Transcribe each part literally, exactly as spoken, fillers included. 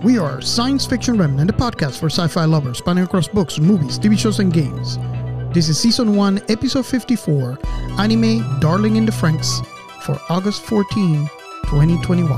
We are Science Fiction Remnant, a podcast for sci-fi lovers spanning across books, movies, T V shows, and games. This is Season one, Episode fifty-four, Anime Darling in the Franxx, for August fourteenth, twenty twenty-one.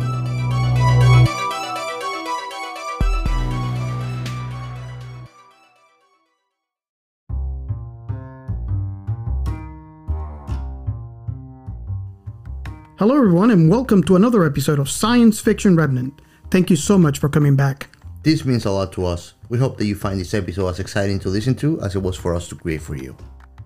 Hello everyone, and welcome to another episode of Science Fiction Remnant. Thank you so much for coming back. This means a lot to us. We hope that you find this episode as exciting to listen to as it was for us to create for you.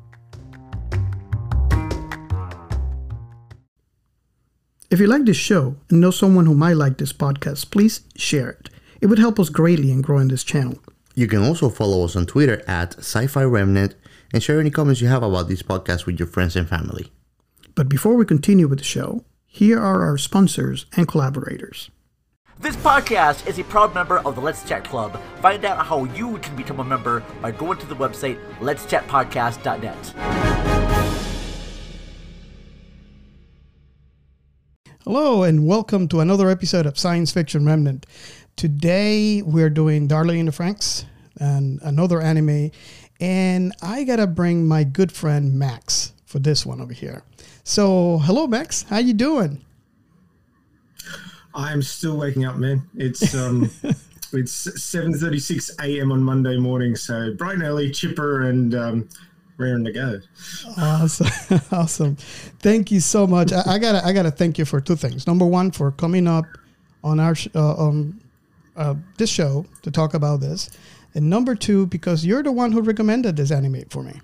If you like this show and know someone who might like this podcast, please share it. It would help us greatly in growing this channel. You can also follow us on Twitter at Sci-Fi Remnant and share any comments you have about this podcast with your friends and family. But before we continue with the show, here are our sponsors and collaborators. This podcast is a proud member of the Let's Chat Club. Find out how you can become a member by going to the website lets chat podcast dot net. Hello and welcome to another episode of Science Fiction Remnant. Today we're doing Darling in the Franxx and another anime, and I gotta bring my good friend Max for this one over here. So hello Max, how you doing? I'm still waking up, man. It's um, it's seven thirty-six a.m. on Monday morning, so bright and early, chipper, and um, raring to go. Awesome, awesome. Thank you so much. I, I gotta, I gotta thank you for two things. Number one, for coming up on our sh- uh, um, uh, this show to talk about this, and number two, because you're the one who recommended this anime for me.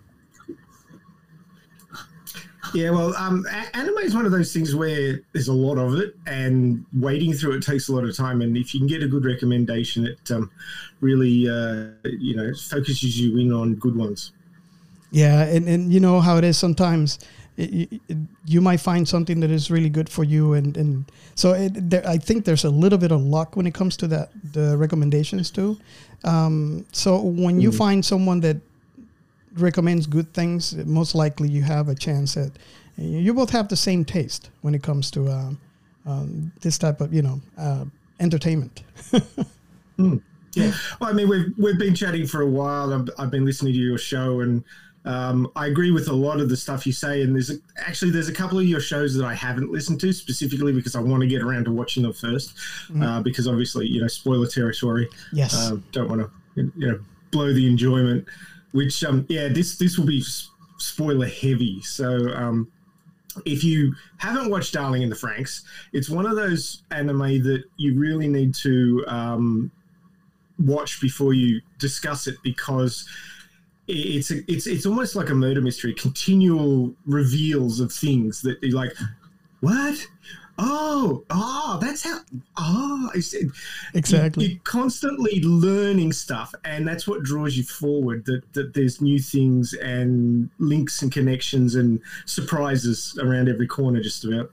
Yeah, well, um, a- anime is one of those things where there's a lot of it, and wading through it takes a lot of time. And if you can get a good recommendation, it um, really, uh, you know, focuses you in on good ones. Yeah, and, and you know how it is sometimes. It, it, you might find something that is really good for you, and and so it, there, I think there's a little bit of luck when it comes to that, the recommendations too. Um, so when you mm. find someone that recommends good things, most likely you have a chance that you both have the same taste when it comes to um, um, this type of, you know, uh, entertainment. mm. Yeah, well, I mean, we've we've been chatting for a while. I've, I've been listening to your show, and um, I agree with a lot of the stuff you say. And there's a, actually there's a couple of your shows that I haven't listened to specifically because I want to get around to watching them first, mm. uh, because obviously, you know, spoiler territory. Yes, uh, don't want to you know blow the enjoyment. Which, um, yeah, this this will be spoiler heavy. So um, if you haven't watched Darling in the Franxx, it's one of those anime that you really need to um, watch before you discuss it, because it's a, it's it's almost like a murder mystery, continual reveals of things that you're like, what? Oh, oh, that's how, oh, I said, exactly. You, you're constantly learning stuff, and that's what draws you forward, that, that there's new things and links and connections and surprises around every corner just about.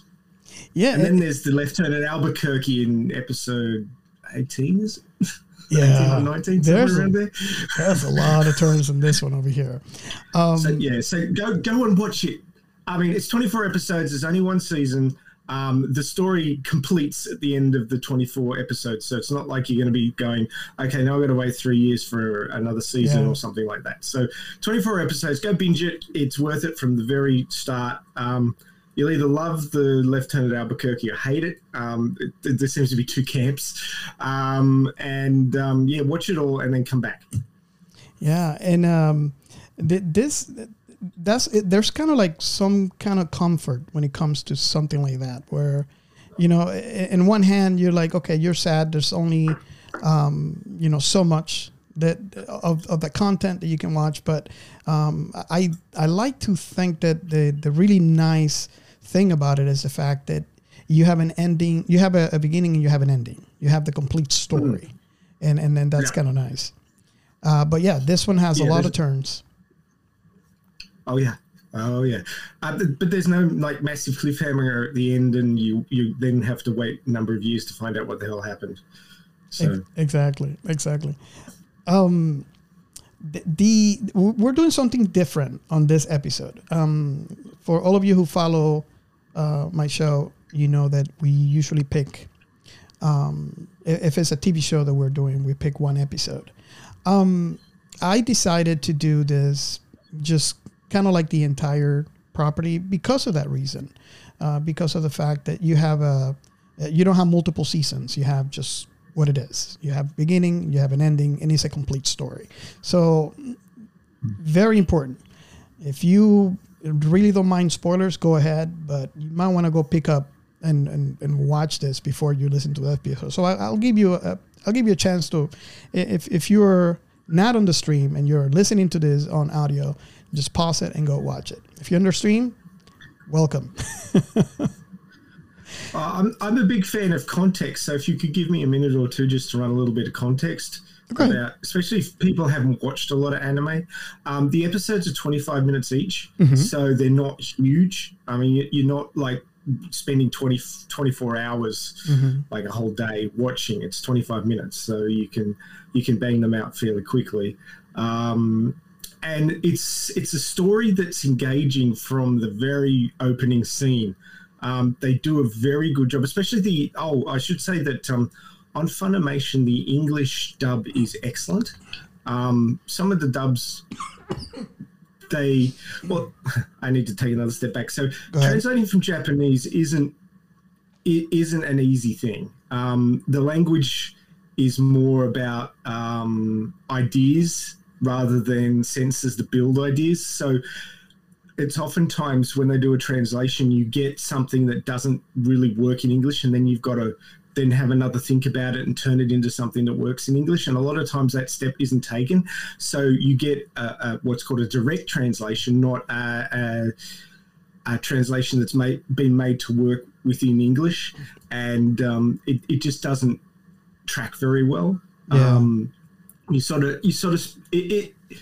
Yeah. And then there's the Lieutenant Albuquerque in episode eighteen, is it? Yeah. eighteen or nineteen, there's, around a, there. there's a lot of turns in this one over here. Um, so, yeah, so go, go and watch it. I mean, it's twenty-four episodes. There's only one season. Um, the story completes at the end of the twenty-four episodes, so it's not like you're going to be going, okay, now I've got to wait three years for another season yeah. or something like that. So twenty-four episodes, go binge it. It's worth it from the very start. Um, you'll either love the Lieutenant Albuquerque or hate it. Um, it, there seems to be two camps. Um, and, um, yeah, watch it all and then come back. Yeah, and um, th- this... That's it. There's kind of like some kind of comfort when it comes to something like that, where, you know, in one hand you're like, okay, you're sad. There's only, um, you know, so much that of, of the content that you can watch. But um, I I like to think that the the really nice thing about it is the fact that you have an ending, you have a, a beginning, and you have an ending. You have the complete story, mm. and and then that's yeah. kind of nice. Uh, but yeah, this one has yeah, a lot of turns. Oh yeah, oh yeah, uh, but there's no like massive cliffhanger at the end, and you, you then have to wait a number of years to find out what the hell happened. So exactly, exactly. Um, the, the we're doing something different on this episode. Um, for all of you who follow uh, my show, you know that we usually pick Um, if it's a T V show that we're doing, we pick one episode. Um, I decided to do this just kind of like the entire property because of that reason, uh, because of the fact that you have a, you don't have multiple seasons. You have just what it is. You have beginning, you have an ending, and it's a complete story. So very important. If you really don't mind spoilers, go ahead, but you might want to go pick up and, and, and watch this before you listen to the episode. So I, I'll give you a, I'll give you a chance to, if if you're not on the stream and you're listening to this on audio, just pause it and go watch it. If you're on the stream, welcome. uh, I'm I'm a big fan of context, so if you could give me a minute or two just to run a little bit of context. Okay. About, especially if people haven't watched a lot of anime. Um, the episodes are twenty-five minutes each, mm-hmm. so they're not huge. I mean, you're not like spending twenty, twenty-four hours, mm-hmm. like a whole day watching. It's twenty-five minutes, so you can you can bang them out fairly quickly. Um, and it's it's a story that's engaging from the very opening scene. Um, they do a very good job, especially the, oh, I should say that um, on Funimation, the English dub is excellent. Um, some of the dubs, they, well, I need to take another step back. So translating from Japanese isn't, it isn't an easy thing. Um, the language is more about um, ideas rather than senses to build ideas. So it's oftentimes when they do a translation, you get something that doesn't really work in English, and then you've got to then have another think about it and turn it into something that works in English. And a lot of times that step isn't taken. So you get a, a, what's called a direct translation, not a, a, a translation that's made, been made to work within English. And um, it, it just doesn't track very well. Yeah. Um, you sort of, you sort of, it, it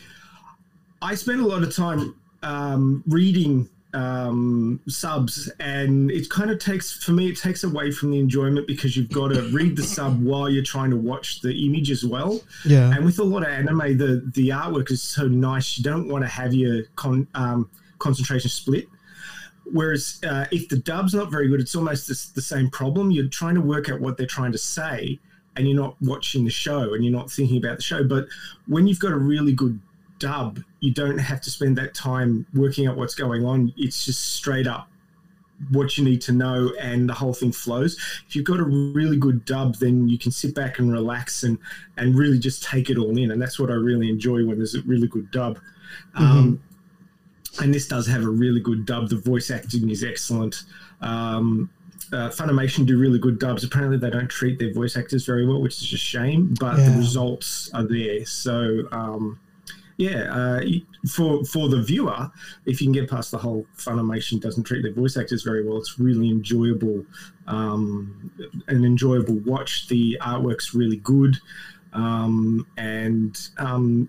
I spend a lot of time um, reading um subs, and it kind of takes, for me, it takes away from the enjoyment because you've got to read the sub while you're trying to watch the image as well. Yeah. And with a lot of anime, the the artwork is so nice, you don't want to have your con, um, concentration split. Whereas uh, if the dub's not very good, it's almost this, the same problem. You're trying to work out what they're trying to say, and you're not watching the show, and you're not thinking about the show. But when you've got a really good dub, you don't have to spend that time working out what's going on. It's just straight up what you need to know, and the whole thing flows. If you've got a really good dub, then you can sit back and relax and and really just take it all in, and that's what I really enjoy when there's a really good dub. Mm-hmm. Um, and this does have a really good dub. The voice acting is excellent. Um, uh, Funimation do really good dubs. Apparently they don't treat their voice actors very well, which is a shame, but yeah. the results are there. So um Yeah, uh, for for the viewer, if you can get past the whole Funimation doesn't treat their voice actors very well, it's really enjoyable, um, an enjoyable watch. The artwork's really good, um, and um,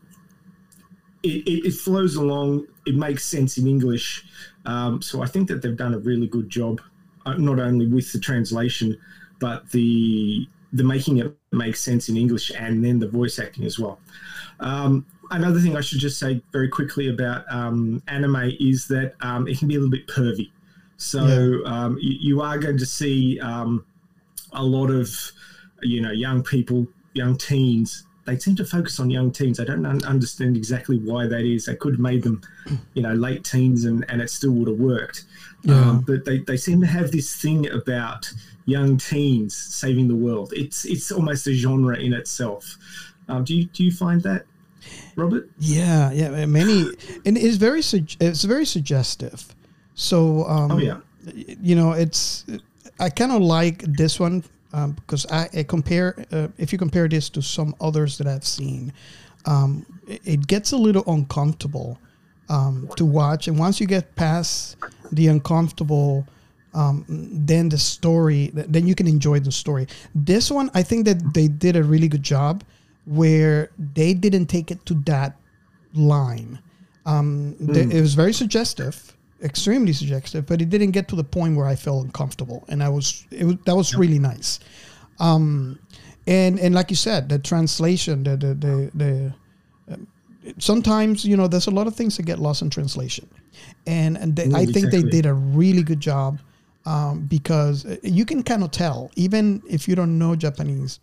it, it, it flows along. It makes sense in English, um, so I think that they've done a really good job, uh, not only with the translation, but the the making it make sense in English, and then the voice acting as well. Um, Another thing I should just say very quickly about um, anime is that um, it can be a little bit pervy. So yeah. um, you, you are going to see um, a lot of, you know, young people, young teens. They tend to focus on young teens. I don't un- understand exactly why that is. They could have made them, you know, late teens and, and it still would have worked. Yeah. Um, but they, they seem to have this thing about young teens saving the world. It's it's almost a genre in itself. Um, do you do you find that, Robert? Yeah, yeah, many, and it's very it's very suggestive. So, um, oh yeah, you know, it's I kind of like this one um, because I, I compare uh, if you compare this to some others that I've seen, um, it, it gets a little uncomfortable um, to watch, and once you get past the uncomfortable, um, then the story, then you can enjoy the story. This one, I think that they did a really good job, where they didn't take it to that line. Um, mm. they, it was very suggestive, extremely suggestive, but it didn't get to the point where I felt uncomfortable, and I was, it was that was yep. really nice. Um, and and like you said, the translation, the the the, the uh, sometimes, you know, there's a lot of things that get lost in translation, and and they, mm, I think exactly. they did a really good job um, because you can kind of tell, even if you don't know Japanese.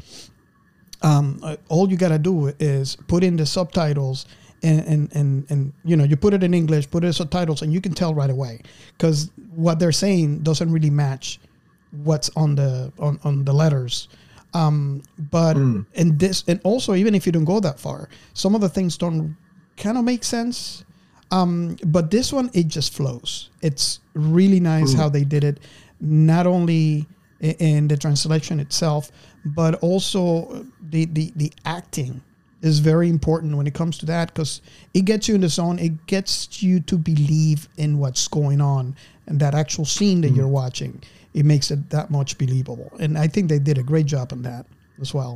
Um, uh, all you gotta do is put in the subtitles, and, and and and you know, you put it in English, put it in subtitles, and you can tell right away, because what they're saying doesn't really match what's on the on, on the letters. Um, but mm. in this, and also even if you don't go that far, some of the things don't kind of make sense. Um, but this one, it just flows. It's really nice mm. how they did it, not only in, in the translation itself, but also the, the, the acting is very important when it comes to that, because it gets you in the zone. It gets you to believe in what's going on, and that actual scene that mm. you're watching, it makes it that much believable. And I think they did a great job on that as well.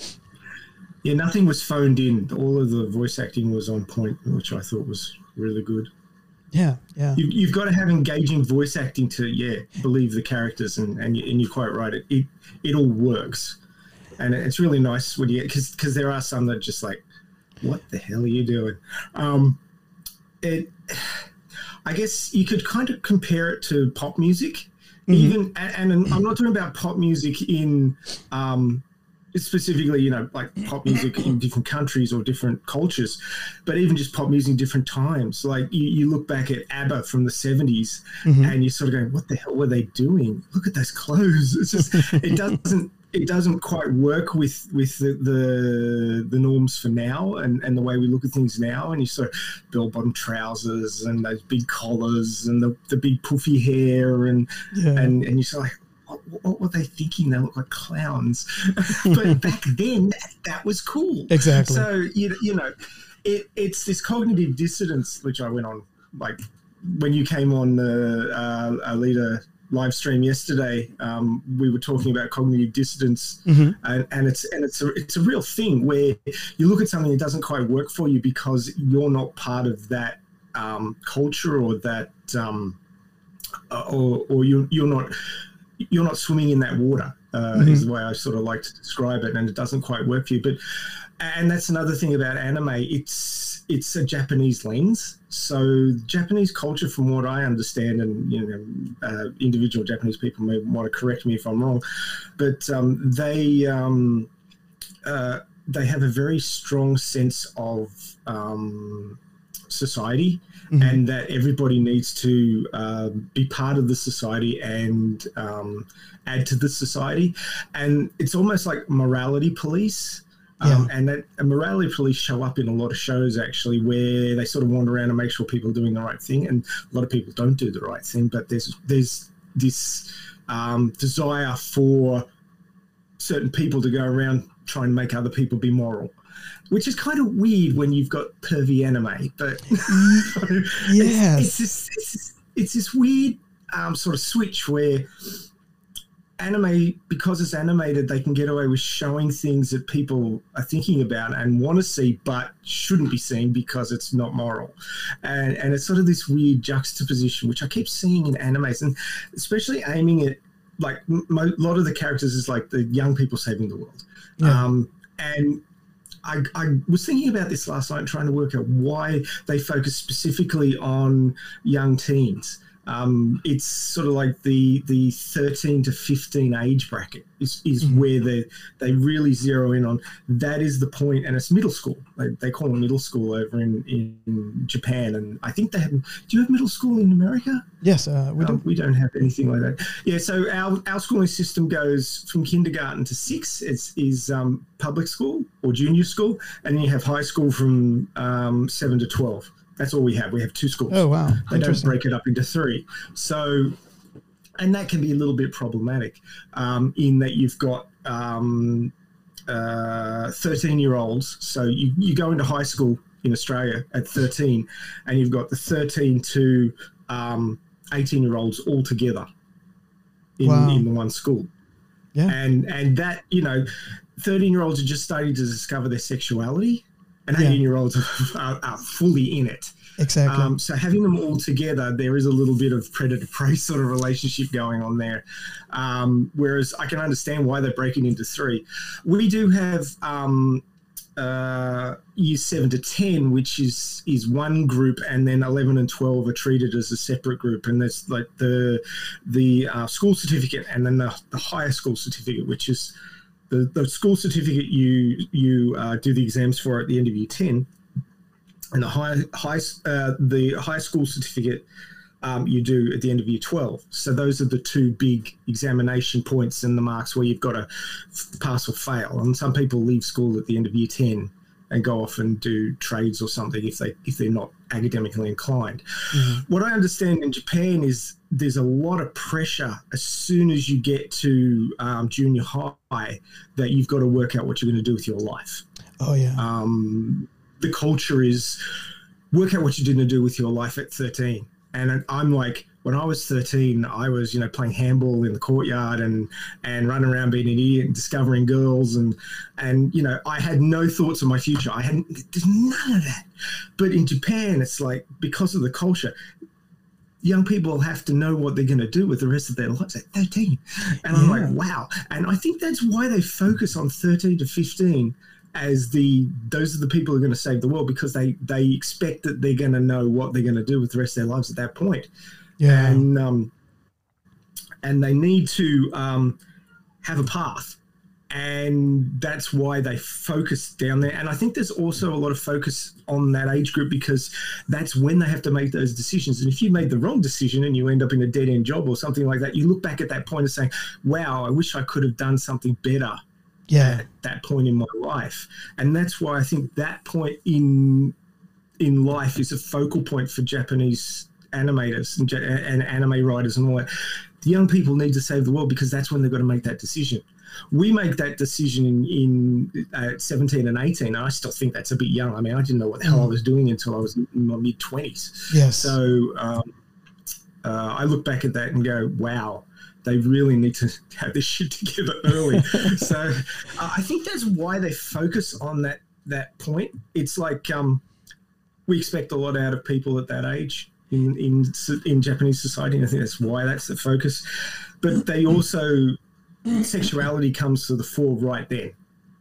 Yeah, nothing was phoned in. All of the voice acting was on point, which I thought was really good. Yeah, yeah. You, you've got to have engaging voice acting to, yeah, believe the characters, and, and, you, and you're quite right. It, it it all works. And it's really nice when you, because because there are some that are just like, what the hell are you doing? Um, it, I guess you could kind of compare it to pop music, mm-hmm. even, and, and I'm not talking about pop music in, um, specifically, you know, like pop music in different countries or different cultures, but even just pop music in different times. Like you, you look back at ABBA from the seventies, mm-hmm. and you're sort of going, what the hell were they doing? Look at those clothes. It's just, it doesn't, it doesn't quite work with, with the, the, the norms for now, and, and the way we look at things now. And you sort of bell-bottom trousers and those big collars and the, the big puffy hair, and, yeah. and, and you're sort of like, What, what were they thinking? They look like clowns. But back then, that, that was cool. Exactly. So, you, you know, it, it's this cognitive dissonance, which I went on, like, when you came on the uh, Alita live stream yesterday, um, we were talking about cognitive dissonance, mm-hmm. and, and it's and it's a, it's a real thing where you look at something that doesn't quite work for you because you're not part of that um, culture, or that, um, or, or you're, you're not... you're not swimming in that water, uh, mm-hmm. is the way I sort of like to describe it, and it doesn't quite work for you. But, and that's another thing about anime, it's it's a Japanese lens. So Japanese culture, from what I understand, and you know, uh, individual Japanese people may want to correct me if I'm wrong, but um, they um, uh, they have a very strong sense of um, society. Mm-hmm. And that everybody needs to uh, be part of the society and um, add to the society. And it's almost like morality police. Um, yeah. And that and morality police show up in a lot of shows, actually, where they sort of wander around and make sure people are doing the right thing. And a lot of people don't do the right thing. But there's, there's this um, desire for certain people to go around trying to make other people be moral, which is kind of weird when you've got pervy anime. But yes. it's, it's, this, it's, this, it's this weird um, sort of switch where anime, because it's animated, they can get away with showing things that people are thinking about and want to see but shouldn't be seen because it's not moral. And, and it's sort of this weird juxtaposition, which I keep seeing in animes, and especially aiming at, like, a lot of the characters is like the young people saving the world. Yeah. Um, and I, I was thinking about this last night, trying to work out why they focus specifically on young teens. Um, it's sort of like the the thirteen to fifteen age bracket is, is mm-hmm. where they they really zero in on. That is the point, and it's middle school. They, they call it middle school over in, in Japan, and I think they have. Do you have middle school in America? Yes, uh, we um, do. We don't have anything like that. Yeah, so our, our schooling system goes from kindergarten to six. It's is um, public school or junior school, and then you have high school from um, seven to twelve. That's all we have. We have two schools. Oh, wow. They don't break it up into three. So, and that can be a little bit problematic um, in that you've got um, uh, thirteen-year-olds. So you, you go into high school in Australia at thirteen, and you've got the thirteen to um, eighteen-year-olds all together in, wow. in the one school. Yeah. And, and that, you know, thirteen-year-olds are just starting to discover their sexuality, and eighteen-year-olds yeah. are, are fully in it. Exactly. Um, so having them all together, there is a little bit of predator-prey sort of relationship going on there. Um, whereas I can understand why they're breaking into three. We do have um, uh, years seven to ten, which is is one group, and then eleven and twelve are treated as a separate group. And there's like the the uh, school certificate, and then the, the higher school certificate, which is the, the school certificate you you uh, do the exams for at the end of year ten, and the high high uh, the high school certificate um, you do at the end of year twelve. So those are the two big examination points and the marks where you've got to pass or fail. And some people leave school at the end of year ten and go off and do trades or something if they if they're not academically inclined. Mm-hmm. What I understand in Japan is there's a lot of pressure as soon as you get to um, junior high that you've got to work out what you're going to do with your life. Oh yeah. Um, the culture is work out what you're going to do with your life at thirteen. And I'm like, when I was thirteen, I was, you know, playing handball in the courtyard and, and running around being an idiot and discovering girls. And, and, you know, I had no thoughts of my future. I hadn't, there's none of that. But in Japan, it's like, because of the culture, young people have to know what they're going to do with the rest of their lives at thirteen. And I'm yeah. like, wow. And I think that's why they focus on thirteen to fifteen as the those are the people who are going to save the world, because they they expect that they're going to know what they're going to do with the rest of their lives at that point. Yeah. And um and they need to um have a path, and that's why they focus down there. And I think there's also a lot of focus on that age group, because that's when they have to make those decisions. And if you made the wrong decision and you end up in a dead-end job or something like that, you look back at that point and say, wow, I wish I could have done something better yeah. at that point in my life. And that's why I think that point in in life is a focal point for Japanese animators and, and anime writers and all that. The young people need to save the world, because that's when they've got to make that decision. We make that decision in, in uh, seventeen and eighteen, and I still think that's a bit young. I mean, I didn't know what the hell mm. I was doing until I was in my mid-twenties. Yes. So um, uh, I look back at that and go, wow, they really need to have this shit together early. So uh, I think that's why they focus on that that point. It's like um, we expect a lot out of people at that age in, in, in Japanese society, and I think that's why that's the focus. But they also... sexuality comes to the fore right then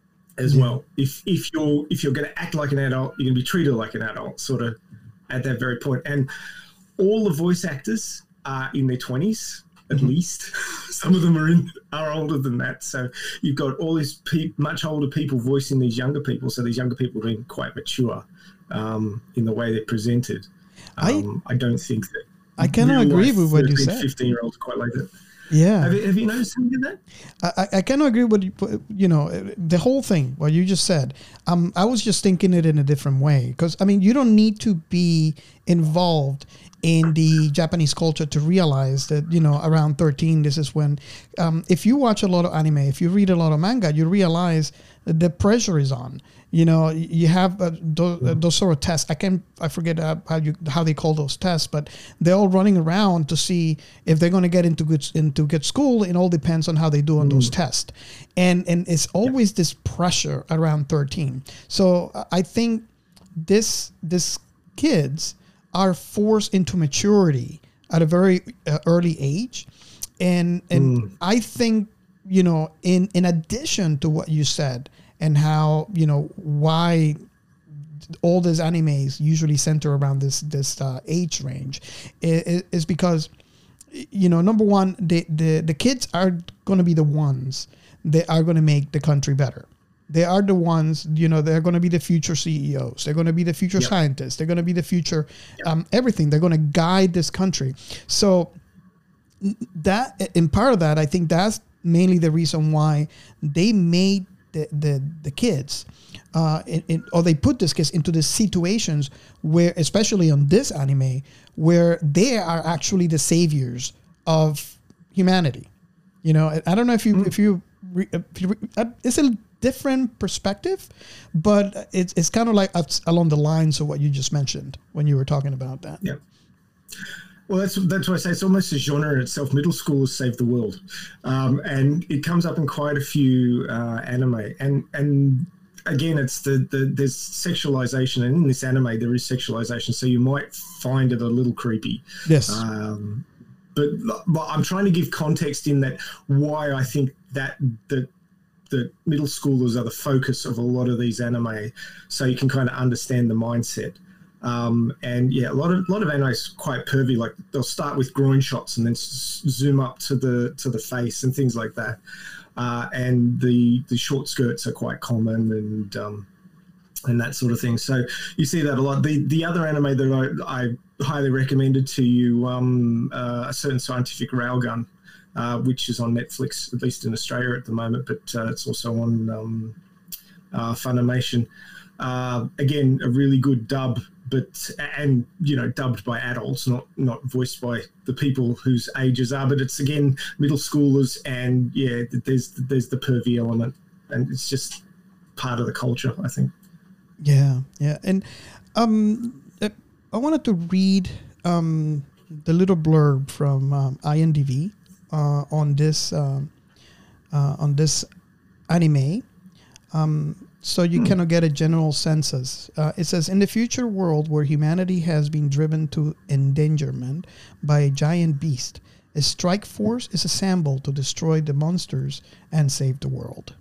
as yeah. well. If if you're if you're going to act like an adult, you're going to be treated like an adult, sort of at that very point. And all the voice actors are in their twenties at mm-hmm. least. Some of them are in are older than that. So you've got all these pe- much older people voicing these younger people. So these younger people are being quite mature um, in the way they're presented. Um, I, I don't think that. I cannot agree with what you said. fifteen-year-olds quite like that. Yeah. Have you, have you noticed something in that? I, I kind of agree with, you, you know, the whole thing, what you just said. Um, I was just thinking it in a different way. Because, I mean, you don't need to be involved in the Japanese culture to realize that, you know, around thirteen, this is when, um, if you watch a lot of anime, if you read a lot of manga, you realize that the pressure is on. You know, you have uh, those, uh, those sort of tests. I can I forget uh, how you how they call those tests, but they're all running around to see if they're going to get into good into good school. It all depends on how they do on mm. those tests, and and it's always yeah. this pressure around thirteen. So uh, I think this this kids are forced into maturity at a very uh, early age, and and mm. I think, you know, in in addition to what you said. And how, you know, why all these animes usually center around this this uh, age range is, is because, you know, number one, the, the, the kids are going to be the ones that are going to make the country better. They are the ones, you know, they're going to be the future C E Os. They're going to be the future yep. scientists. They're going to be the future yep. um, everything. They're going to guide this country. So that, in part of that, I think that's mainly the reason why they made The, the the kids, uh, in, in, or they put these kids into the situations where, especially on this anime, where they are actually the saviors of humanity. You know, I don't know if you mm. if you, re, if you re, it's a different perspective, but it's it's kind of like along the lines of what you just mentioned when you were talking about that. Yeah. Well, that's that's why I say it's almost a genre in itself. Middle school has saved the world, um, and it comes up in quite a few uh, anime. And and again, it's the, the there's sexualization, and in this anime there is sexualization, so you might find it a little creepy. Yes. Um, but, but I'm trying to give context in that why I think that the that middle schoolers are the focus of a lot of these anime, so you can kind of understand the mindset. Um, and yeah, a lot of a lot of anime is quite pervy. Like they'll start with groin shots and then s- zoom up to the to the face and things like that. Uh, and the the short skirts are quite common and um, and that sort of thing. So you see that a lot. The the other anime that I, I highly recommended to you, um, uh, A Certain Scientific Railgun, uh, which is on Netflix, at least in Australia at the moment, but uh, it's also on um, uh, Funimation. Uh, again, a really good dub. But and you know, dubbed by adults, not not voiced by the people whose ages are. But it's again middle schoolers, and yeah, there's there's the pervy element, and it's just part of the culture, I think. Yeah, yeah, and um, I wanted to read um the little blurb from um, I M D B uh, on this um, uh, on this anime. Um. So you hmm. cannot get a general census. Uh, it says, in the future world where humanity has been driven to endangerment by a giant beast, a strike force is assembled to destroy the monsters and save the world.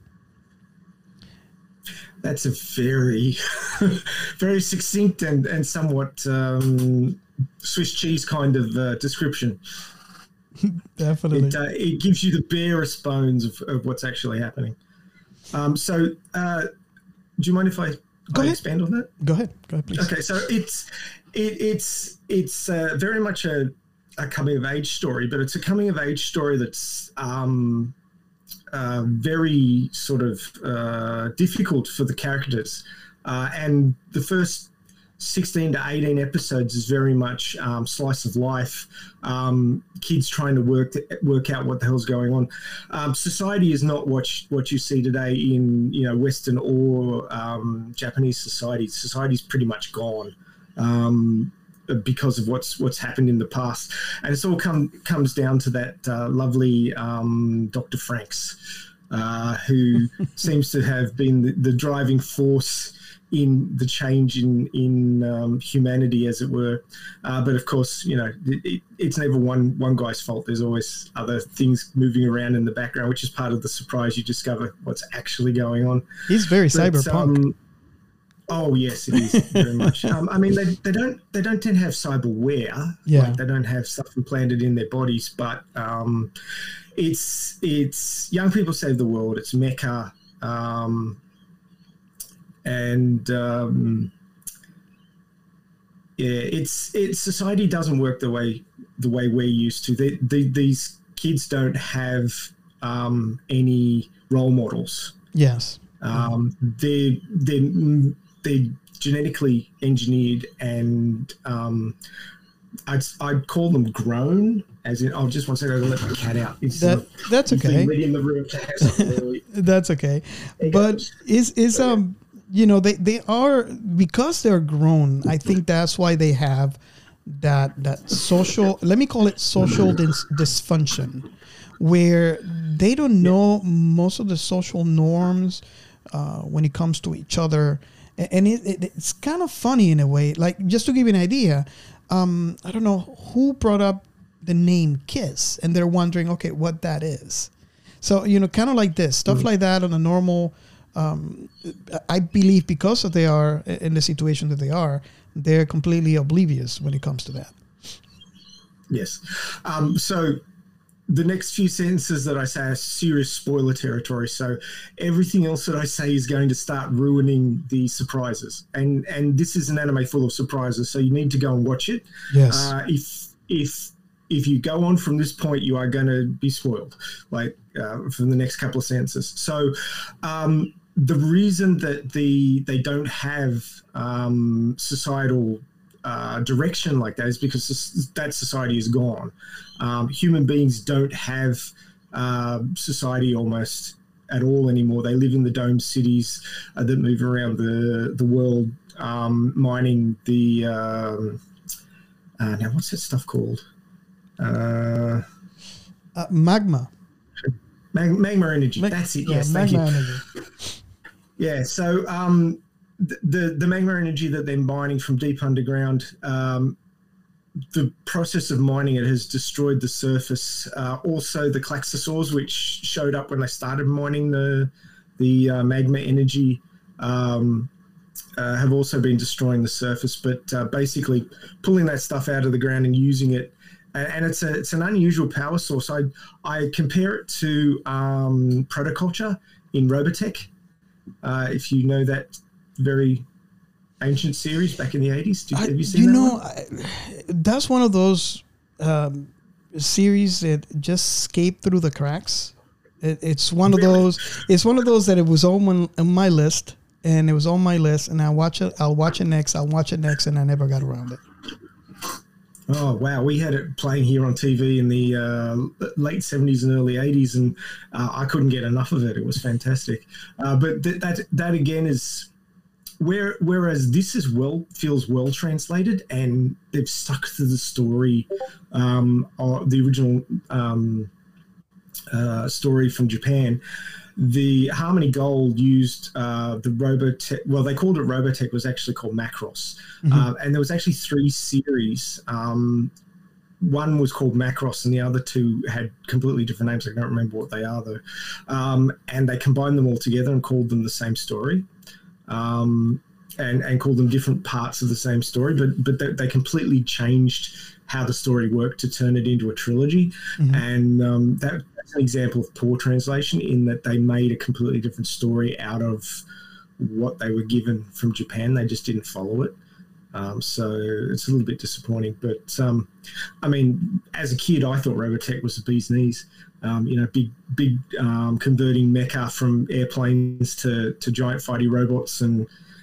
That's a very, very succinct and, and somewhat um, Swiss cheese kind of uh, description. Definitely. It, uh, it gives you the barest bones of, of what's actually happening. Um, so... Uh, Do you mind if I, I expand on that? Go ahead. Go ahead, please. Okay, so it's it, it's it's uh, very much a, a coming of age story, but it's a coming of age story that's um, uh, very sort of uh, difficult for the characters. Uh, and the first sixteen to eighteen episodes is very much um, slice of life, um, kids trying to work work out what the hell's going on. Um, society is not what what you see today in you know Western or um, Japanese society. Society's pretty much gone um, because of what's what's happened in the past, and it's all come comes down to that uh, lovely um, Doctor Franks, uh, who seems to have been the, the driving force in the change in in um, humanity, as it were. Uh, but of course, you know, it, it's never one one guy's fault. There's always other things moving around in the background, which is part of the surprise. You discover what's actually going on. He's very but, cyberpunk. Um, oh yes, it is very much. Um, I mean, they, they don't they don't tend to have cyberware. Yeah, like they don't have stuff implanted in their bodies. But um, it's it's young people save the world. It's mecha. Um, And um, yeah, it's it's society doesn't work the way the way we're used to. They, they, these kids don't have um, any role models. Yes, um, they they they're genetically engineered, and um, I'd I'd call them grown. As in, oh, just one second, I'll let my cat out. It's, that, that's okay. In the room. That's okay. But is is um. You know, they, they are, because they're grown, I think that's why they have that that social, let me call it social dis- dysfunction, where they don't know most of the social norms uh, when it comes to each other. And it, it, it's kind of funny in a way. Like, just to give you an idea, um, I don't know who brought up the name KISS, and they're wondering, okay, what that is. So, you know, kind of like this, stuff mm-hmm. like that on a normal... Um, I believe because of they are in the situation that they are, they're completely oblivious when it comes to that. Yes. Um, so the next few sentences that I say are serious spoiler territory. So everything else that I say is going to start ruining the surprises. And and this is an anime full of surprises, so you need to go and watch it. Yes. Uh, if if if you go on from this point, you are going to be spoiled, like uh, for the next couple of sentences. So. Um, The reason that the they don't have um, societal uh, direction like that is because this, that society is gone. Um, human beings don't have uh, society almost at all anymore. They live in the domed cities uh, that move around the the world, um, mining the um, uh, now what's that stuff called? Uh, uh, magma. Mag- magma energy. Mag- That's it. Yeah, yes, thank magma you. energy. Yeah, so um, the, the the magma energy that they're mining from deep underground, um, the process of mining it has destroyed the surface. Uh, also, the klaxosaurs, which showed up when they started mining the the uh, magma energy um, uh, have also been destroying the surface. But uh, basically, pulling that stuff out of the ground and using it, and, and it's a it's an unusual power source. I I compare it to um, Protoculture in Robotech. Uh, if you know that very ancient series back in the eighties, Did, I, have you seen you that know, one? I, that's one of those um, series that just escaped through the cracks. It, it's one of Really? those. It's one of those that it was on my, on my list, and it was on my list, and I watch it. I'll watch it next. I'll watch it next, and I never got around it. Oh wow, we had it playing here on T V in the uh, late seventies and early eighties, and uh, I couldn't get enough of it. It was fantastic. Uh, but th- that that again is where whereas this is well feels well translated, and they've stuck to the story, um, or the original um, uh, story from Japan. The Harmony Gold used uh, the Robotech. Well, they called it Robotech. Was actually called Macross, mm-hmm. uh, and there was actually three series. Um, one was called Macross, and the other two had completely different names. I don't remember what they are though. Um, and they combined them all together and called them the same story, um, and and called them different parts of the same story. But but they, they completely changed how the story worked to turn it into a trilogy, mm-hmm. and um, that. An example of poor translation in that they made a completely different story out of what they were given from Japan. They just didn't follow it. Um, so it's a little bit disappointing. But, um, I mean, as a kid, I thought Robotech was the bee's knees. Um, you know, big, big um, converting mecha from airplanes to, to giant fighty robots. And,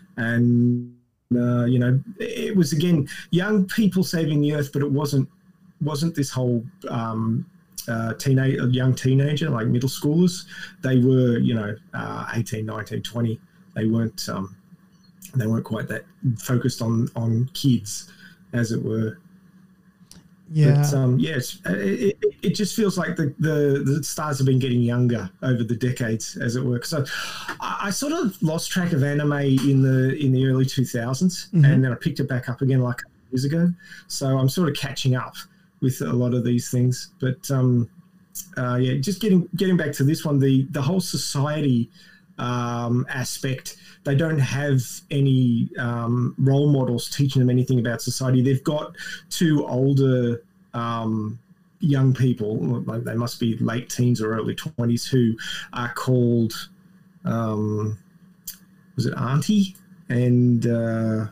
and uh, you know, it was, again, young people saving the Earth, but it wasn't wasn't this whole... Um, Uh, teenage, a young teenager, like middle schoolers. They were, you know, uh, eighteen, nineteen, twenty. They weren't, um, they weren't quite that focused on, on kids, as it were. Yeah. But, um, yeah, it's, it, it, it just feels like the, the, the stars have been getting younger over the decades, as it were. So I, I sort of lost track of anime in the, in the early two thousands, mm-hmm. and then I picked it back up again like a couple of years ago. So I'm sort of catching up with a lot of these things, but um, uh, yeah, just getting getting back to this one, the the whole society um, aspect. They don't have any um, role models teaching them anything about society. They've got two older um, young people, like they must be late teens or early twenties, who are called um, was it Auntie and uh,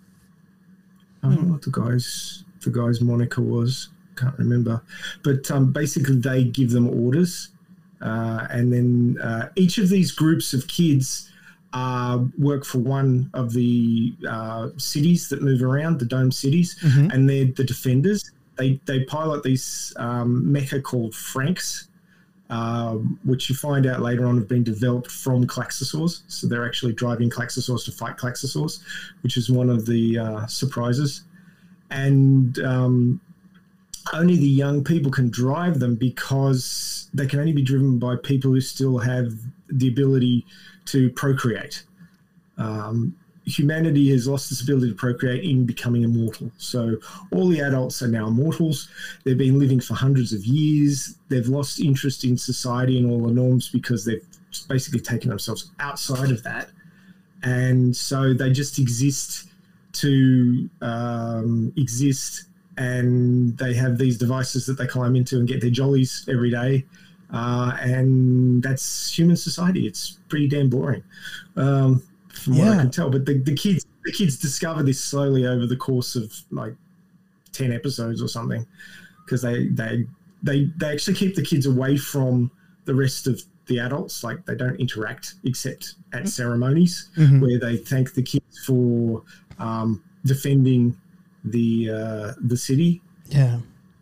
I don't know what the guy's the guy's moniker was. Can't remember, but um, basically they give them orders, uh, and then uh, each of these groups of kids uh, work for one of the uh, cities that move around, the dome cities, mm-hmm. and they're the defenders. They they pilot these um, mecha called Franks, uh, which you find out later on have been developed from Klaxosaurs. So they're actually driving Klaxosaurs to fight Klaxosaurs, which is one of the uh, surprises. And um, only the young people can drive them because they can only be driven by people who still have the ability to procreate. Um, humanity has lost its ability to procreate in becoming immortal. So all the adults are now immortals. They've been living for hundreds of years. They've lost interest in society and all the norms because they've basically taken themselves outside of that. And so they just exist to um, exist, and they have these devices that they climb into and get their jollies every day. Uh, and that's human society. It's pretty damn boring, um, from yeah. what I can tell. But the, the kids, the kids discover this slowly over the course of like ten episodes or something, because they, they they they actually keep the kids away from the rest of the adults. Like they don't interact except at mm-hmm. ceremonies mm-hmm. where they thank the kids for um, defending the uh, the city. Yeah.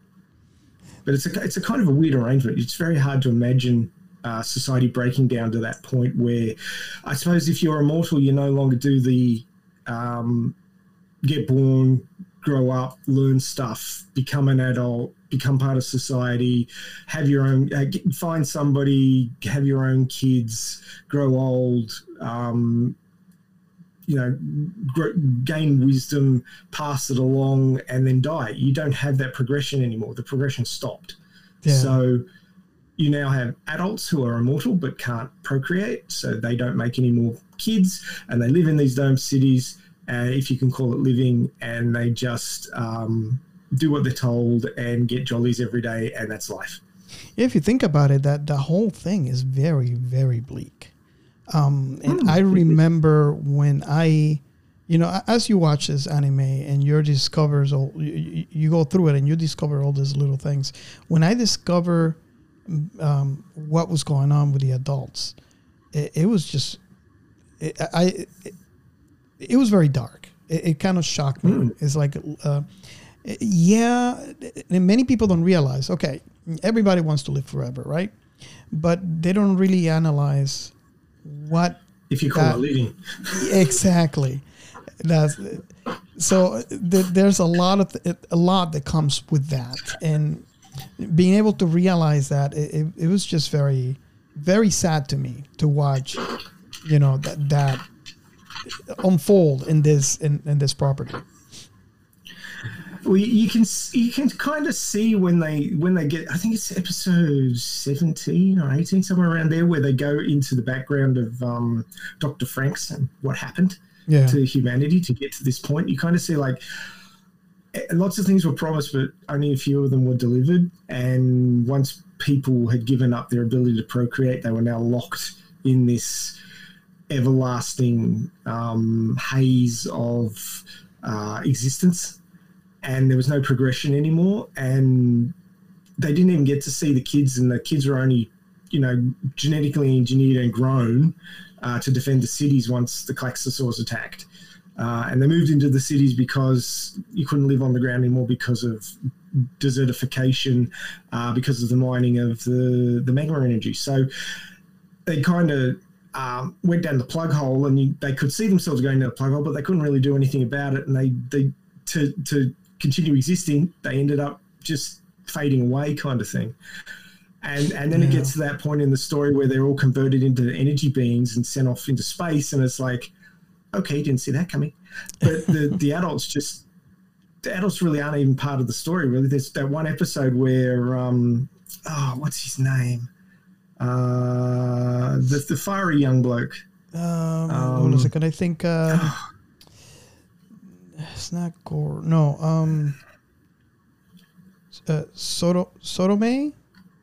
But it's a it's a kind of a weird arrangement. It's very hard to imagine uh, society breaking down to that point where, I suppose, if you're immortal, you no longer do the um, get born, grow up, learn stuff, become an adult, become part of society, have your own, uh, get, find somebody, have your own kids, grow old, um, you know, grow, gain wisdom, pass it along, and then die. You don't have that progression anymore. The progression stopped. Yeah. So you now have adults who are immortal but can't procreate, so they don't make any more kids, and they live in these dome cities, uh, if you can call it living, and they just um, do what they're told and get jollies every day, and that's life. If you think about it, that the whole thing is very, very bleak. Um, and mm. I remember when I, you know, as you watch this anime and you discovers all, you, you go through it and you discover all these little things. When I discover um, what was going on with the adults, it, it was just, it, I, it, it was very dark. It, it kind of shocked me. Mm. It's like, uh, yeah, and many people don't realize, okay, everybody wants to live forever, right? But they don't really analyze what, if you call that, it living. Exactly. That's so th- there's a lot of th- a lot that comes with that, and being able to realize that it, it, it was just very, very sad to me to watch, you know, that that unfold in this in, in this property. Well, you can you can kind of see when they when they get, I think it's episode seventeen or eighteen, somewhere around there, where they go into the background of um, Doctor Franks and what happened yeah. to humanity to get to this point. You kind of see like lots of things were promised, but only a few of them were delivered. And once people had given up their ability to procreate, they were now locked in this everlasting um, haze of uh, existence. And there was no progression anymore, and they didn't even get to see the kids, and the kids were only, you know, genetically engineered and grown uh, to defend the cities once the Klaxosaurs attacked. Uh, and they moved into the cities because you couldn't live on the ground anymore because of desertification, uh, because of the mining of the, the magma energy. So they kind of um, went down the plug hole, and you, they could see themselves going down the plug hole, but they couldn't really do anything about it. And they, they to to continue existing, they ended up just fading away, kind of thing. And and then yeah. it gets to that point in the story where they're all converted into energy beings and sent off into space, and it's like, okay, you didn't see that coming. But the, the adults just, the adults really aren't even part of the story, really. There's that one episode where, um, oh, what's his name? Uh, the, the fiery young bloke. Um, um, hold on a second, I think... Uh, it's not Gore. No. Um. Uh, Soto Sotome.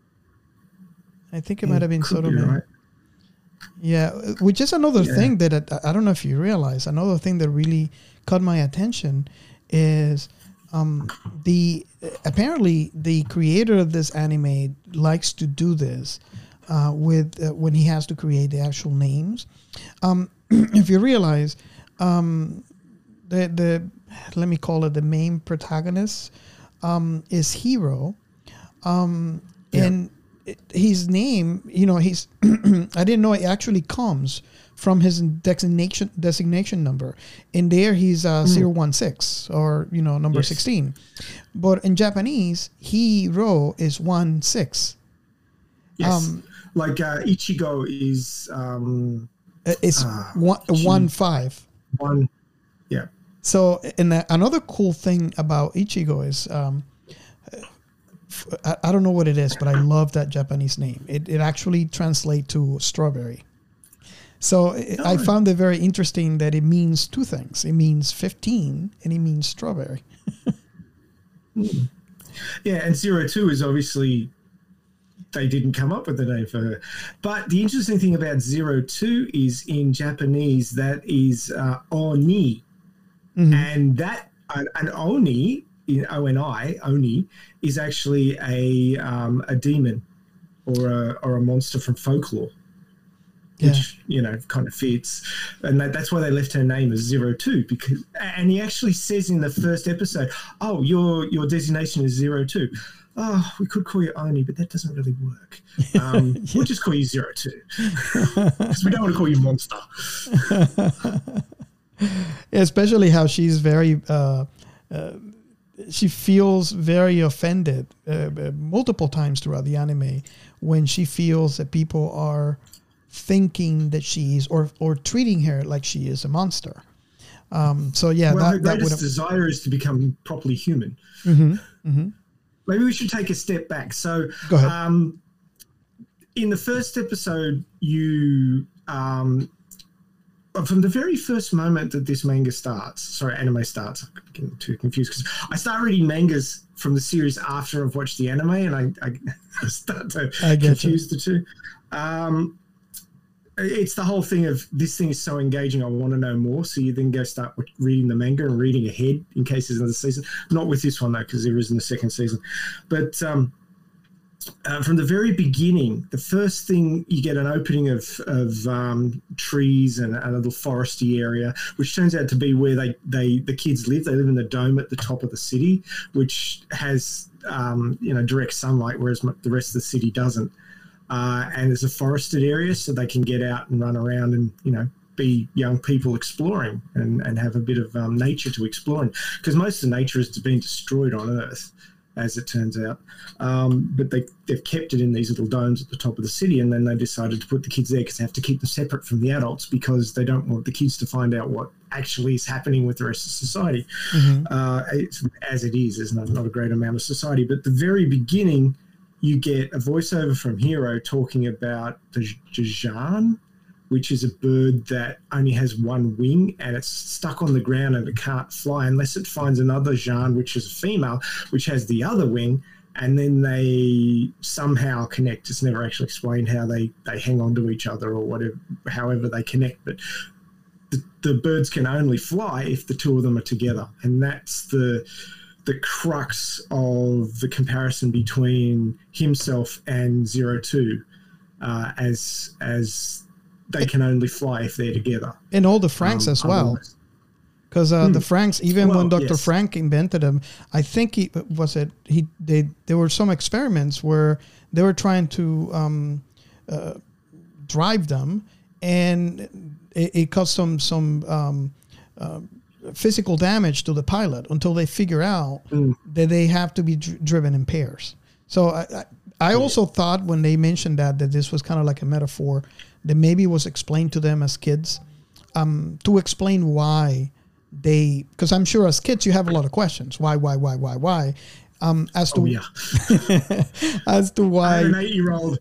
I think it might have been Sotome. Right. Yeah, which is another yeah. thing that I, I don't know if you realize. Another thing that really caught my attention is um the apparently the creator of this anime likes to do this uh, with uh, when he has to create the actual names. Um, if you realize, um. The the let me call it the main protagonist um, is Hiro, um, yeah. and it, his name, you know, he's I didn't know it actually comes from his designation designation number. In there, he's uh, mm. zero one six or you know number yes. sixteen, but in Japanese, Hiro is one six. Yes, um, like uh, Ichigo is um, it's uh, one one five one. Yeah. So, and the, another cool thing about Ichigo is, um, I, I don't know what it is, but I love that Japanese name. It it actually translates to strawberry. So it, I found it very interesting that it means two things. It means fifteen and it means strawberry. mm. Yeah, and zero two is obviously, they didn't come up with the name for her. But the interesting thing about zero two is in Japanese, that is uh, Oni. Mm-hmm. And that, an, an Oni, in O N I, Oni, is actually a um, a demon or a, or a monster from folklore, yeah. which, you know, kind of fits. And that, that's why they left her name as zero two. Because, and he actually says in the first episode, oh, your your designation is zero two. Oh, we could call you Oni, but that doesn't really work. Um, yeah. We'll just call you zero two. Because we don't want to call you monster. Especially how she's very, uh, uh, she feels very offended uh, multiple times throughout the anime when she feels that people are thinking that she's or or treating her like she is a monster. Um, so yeah, well, that, her greatest that desire is to become properly human. Mm-hmm, mm-hmm. Maybe we should take a step back. So, Go ahead. Um, in the first episode, you um, from the very first moment that this manga starts, sorry, anime starts, I'm getting too confused because I start reading mangas from the series after I've watched the anime, and I, I start to confuse you. the two. Um, it's the whole thing of this thing is so engaging, I want to know more. So you then go start reading the manga and reading ahead in case there's another season. Not with this one though, because there isn't a second season. But um, uh, from the very beginning, the first thing you get an opening of of um, trees and a little foresty area, which turns out to be where they, they the kids live. They live in the dome at the top of the city, which has um, you know direct sunlight, whereas the rest of the city doesn't. Uh, and there's a forested area, so they can get out and run around and, you know, be young people exploring and, and have a bit of um, nature to explore. Because most of nature has been destroyed on Earth, as it turns out. Um, but they, they've kept it in these little domes at the top of the city, and then they decided to put the kids there because they have to keep them separate from the adults because they don't want the kids to find out what actually is happening with the rest of society. Mm-hmm. Uh, it's, as it is, there's not, not a great amount of society. But the very beginning, you get a voiceover from Hiro talking about the Jajaan, which is a bird that only has one wing and it's stuck on the ground and it can't fly unless it finds another Jaan, which is a female, which has the other wing, and then they somehow connect. It's never actually explained how they, they hang on to each other or whatever, however they connect, but the, the birds can only fly if the two of them are together, and that's the... the crux of the comparison between himself and Zero Two, uh, as as they can only fly if they're together. And all the Franks um, as well. Because uh, hmm. the Franks, even well, when Doctor Yes. Frank invented them, I think he was it. He they there were some experiments where they were trying to um, uh, drive them, and it, it caused some some. Um, uh, physical damage to the pilot until they figure out mm. that they have to be dr- driven in pairs. So I, I, I also yeah. thought when they mentioned that, that this was kind of like a metaphor that maybe was explained to them as kids um, to explain why they, because I'm sure as kids you have a lot of questions. Why, why, why, why, why? Um, as to oh, yeah. as to why I'm an eight-year-old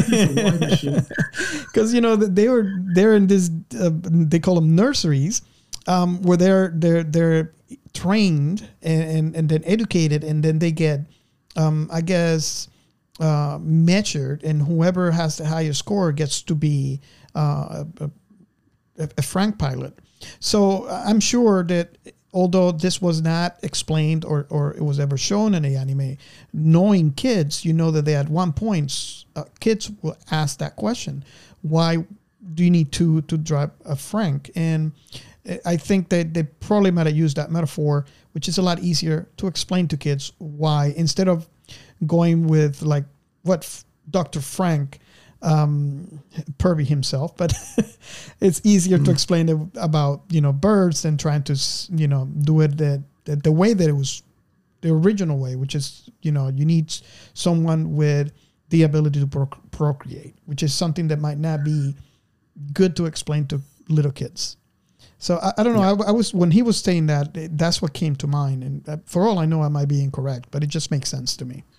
because you know they were they're in this uh, they call them nurseries. Um, where they're they're they're trained and, and, and then educated, and then they get, um, I guess, uh, measured, and whoever has the highest score gets to be uh, a, a, a Frank pilot. So I'm sure that although this was not explained or, or it was ever shown in the anime, knowing kids, you know that they at one point uh, kids will ask that question: why do you need to to drive a Frank? And I think that they probably might have used that metaphor, which is a lot easier to explain to kids why, instead of going with like what F- Doctor Frank, um, Purby himself, but it's easier mm-hmm. to explain it about, you know, birds than trying to, you know, do it the, the, the way that it was the original way, which is, you know, you need someone with the ability to pro- procreate, which is something that might not be good to explain to little kids. So I, I don't know. Yeah. I, I was when he was saying that, that's what came to mind. And for all I know, I might be incorrect, but it just makes sense to me.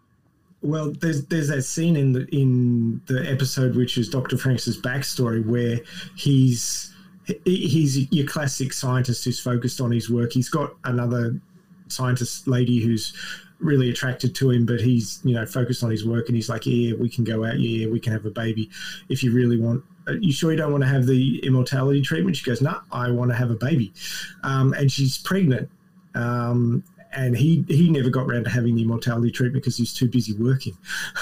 Well, there's there's that scene in the in the episode which is Doctor Frank's backstory, where he's he's your classic scientist who's focused on his work. He's got another scientist lady who's really attracted to him, but he's, you know, focused on his work, and he's like, yeah, we can go out, yeah, we can have a baby if you really want. Are you sure you don't want to have the immortality treatment? She goes, no, nah, I want to have a baby. Um, and she's pregnant. Um, and he, he never got around to having the immortality treatment because he's too busy working,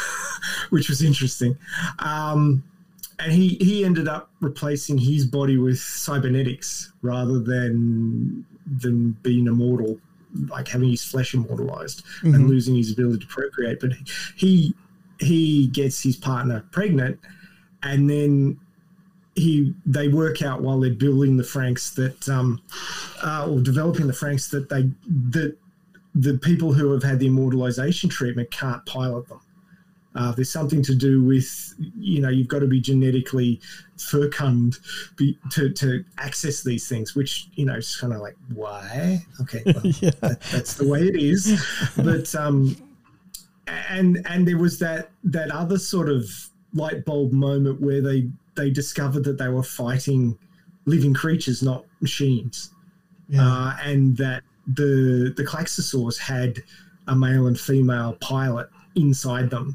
which was interesting. Um, and he, he ended up replacing his body with cybernetics rather than than being immortal, like having his flesh immortalized mm-hmm. and losing his ability to procreate. But he he gets his partner pregnant, and then he they work out while they're building the Franks that um, uh, or developing the Franks that they that the people who have had the immortalization treatment can't pilot them. Uh, there's something to do with, you know, you've got to be genetically fecund be, to, to access these things, which, you know, it's kind of like, why? Okay, well, yeah. that, that's the way it is. But, um, and and there was that that other sort of light bulb moment where they they discovered that they were fighting living creatures, not machines, Yeah. uh, and that the the Klaxosaurs had a male and female pilot inside them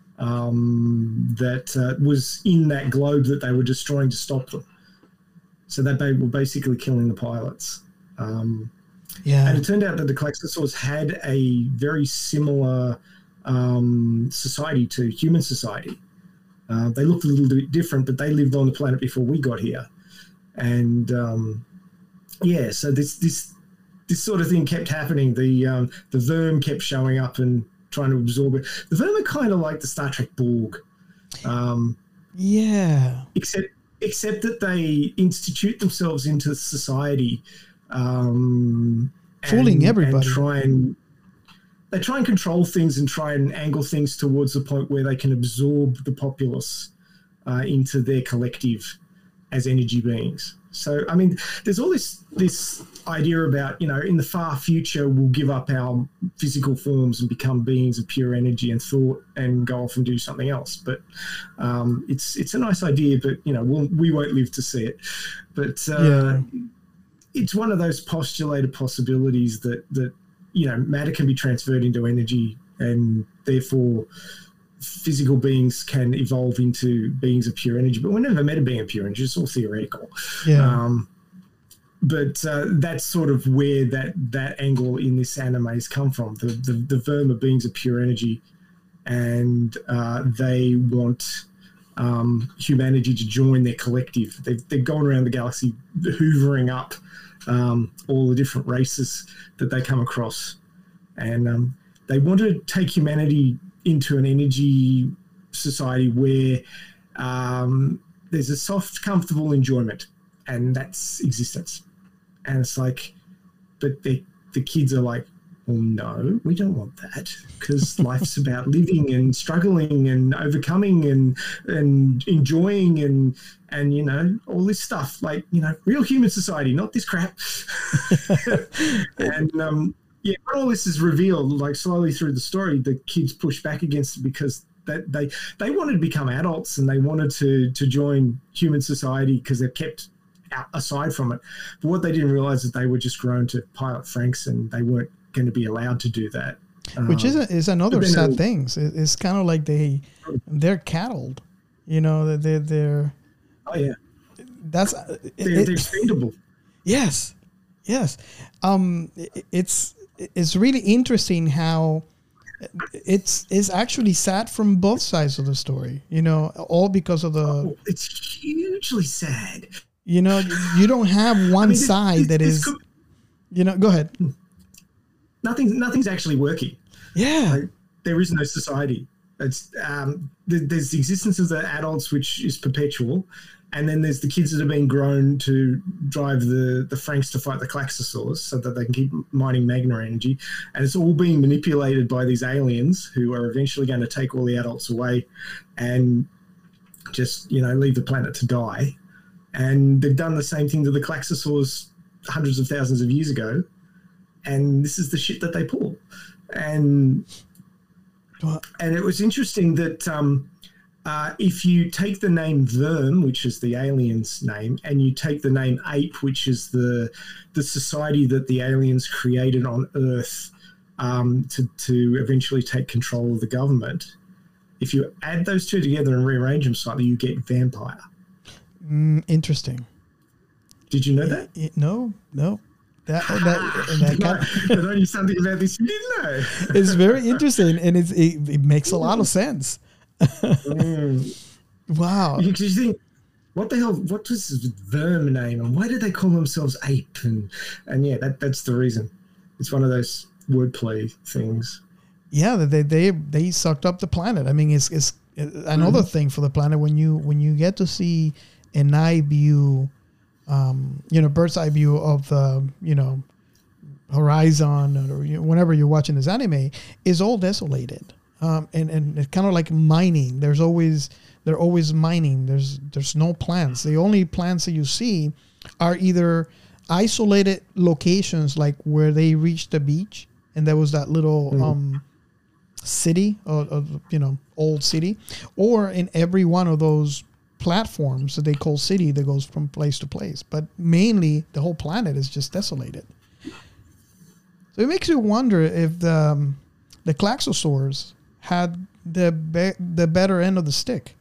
um, that uh, was in that globe that they were destroying to stop them. So that they were basically killing the pilots. Um, Yeah. and it turned out that the Klaxosaurs had a very similar um, society to human society. Uh, they looked a little bit different, but they lived on the planet before we got here. And um, yeah, so this this this sort of thing kept happening. The um, the Verm kept showing up and trying to absorb it. The Verm are kind of like the Star Trek Borg, um, Yeah. except except that they institute themselves into society, um, Fooling and, everybody. and try and they try and control things and try and angle things towards the point where they can absorb the populace uh, into their collective as energy beings. So, I mean, there's all this this idea about, you know, in the far future, we'll give up our physical forms and become beings of pure energy and thought and go off and do something else. But um, it's it's a nice idea, but, you know, we'll, we won't live to see it. But uh, Yeah. it's one of those postulated possibilities that, that, you know, matter can be transferred into energy and therefore physical beings can evolve into beings of pure energy. But we never met a being of pure energy. It's all theoretical. Yeah. Um, but uh, that's sort of where that, that angle in this anime has come from. The, the, the Verm are beings of pure energy, and uh, they want um, humanity to join their collective. They've, they've gone around the galaxy hoovering up um, all the different races that they come across. And um, they want to take humanity into an energy society where um, there's a soft, comfortable enjoyment, and that's existence. And it's like, but the the kids are like, well, no, we don't want that, because life's about living and struggling and overcoming and and enjoying and and you know, all this stuff, like, you know, real human society, not this crap. and um yeah, when all this is revealed, like slowly through the story, the kids push back against it because that they they wanted to become adults and they wanted to to join human society because they're kept out, aside from it. But what they didn't realize is they were just grown to pilot Franks and they weren't going to be allowed to do that. Which is Um, a, is another but then sad it'll- thing. It's, it's kind of like they they're cattled. You know, that they're they're oh yeah, that's they're, it- they're expendable. yes, yes. Um, it, it's it's really interesting how it's it's actually sad from both sides of the story. You know, all because of the Oh, it's hugely sad. you know you don't have one I mean, this- side this- that this is could- you know. Go ahead. nothing. Nothing's actually working. Yeah. Like, there is no society. It's um, th- there's the existence of the adults, which is perpetual, and then there's the kids that have been grown to drive the, the Franks to fight the Klaxosaurs so that they can keep mining magna energy, and it's all being manipulated by these aliens who are eventually going to take all the adults away and just, you know, leave the planet to die. And they've done the same thing to the Klaxosaurs hundreds of thousands of years ago, and this is the shit that they pull. And and it was interesting that um, uh, if you take the name Verm, which is the aliens' name, and you take the name Ape, which is the the society that the aliens created on Earth um, to, to eventually take control of the government, if you add those two together and rearrange them slightly, you get vampire. Mm, interesting. Did you know that? Y- No, no. That that, that kind But only something about this you didn't know. it's very interesting, and it's it, it makes a lot of sense. Mm. Wow. You, you think, what the hell? What was his Verm name, and why did they call themselves Ape? And and yeah, that that's the reason. It's one of those wordplay things. Yeah, they they they sucked up the planet. I mean, it's it's another thing for the planet when you when you get to see an eye view, um, you know, bird's eye view of the you know horizon, or you know, whenever you're watching this anime, is all desolated, um, and and it's kind of like mining. There's always they're always mining. There's there's no plants. The only plants that you see are either isolated locations, like where they reached the beach, and there was that little Mm. um city or, or you know old city, or in every one of those platforms that they call city that goes from place to place. But mainly, the whole planet is just desolated. So it makes you wonder if the um, the Klaxosaurs had the be- the better end of the stick.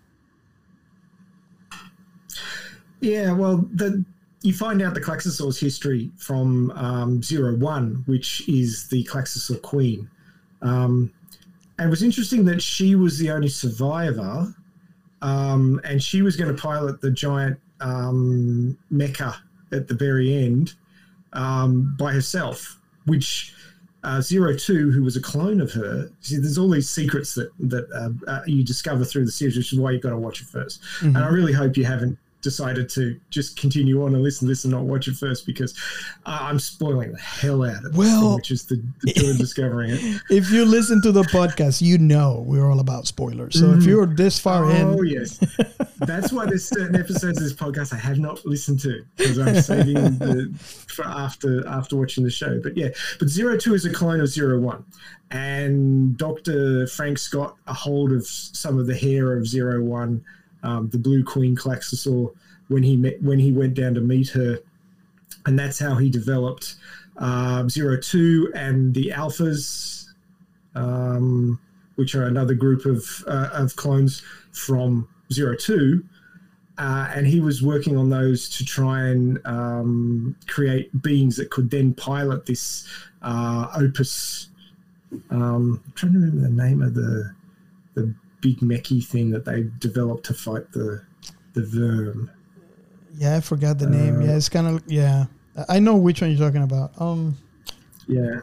Yeah, well, the, you find out the Klaxosaur's history from um, Zero One, which is the Klaxosaur queen. Um, and it was interesting that she was the only survivor, um, and she was going to pilot the giant um, mecha at the very end um, by herself, which uh, Zero Two, who was a clone of her, see, there's all these secrets that, that uh, uh, you discover through the series, which is why you've got to watch it first. Mm-hmm. And I really hope you haven't decided to just continue on and listen to this and not watch it first, because uh, I'm spoiling the hell out of well, thing, which is the, the joy of discovering it. If you listen to the podcast, you know we're all about spoilers. So mm. if you're this far oh, in... Oh, yes. That's why there's certain episodes of this podcast I have not listened to, because I'm saving the, for after after watching the show. But yeah, but Zero Two is a clone of Zero One. And Doctor Franks got a hold of some of the hair of Zero One, Um, the Blue Queen Klaxosaur, when he met, when he went down to meet her, and that's how he developed um, Zero Two and the Alphas, um, which are another group of uh, of clones from Zero Two, uh, and he was working on those to try and um, create beings that could then pilot this uh, Opus. Um, I'm trying to remember the name of the the. big mechy thing that they developed to fight the the Verm. Yeah, I forgot the name. Uh, yeah, it's kind of yeah. I know which one you're talking about. Um, yeah,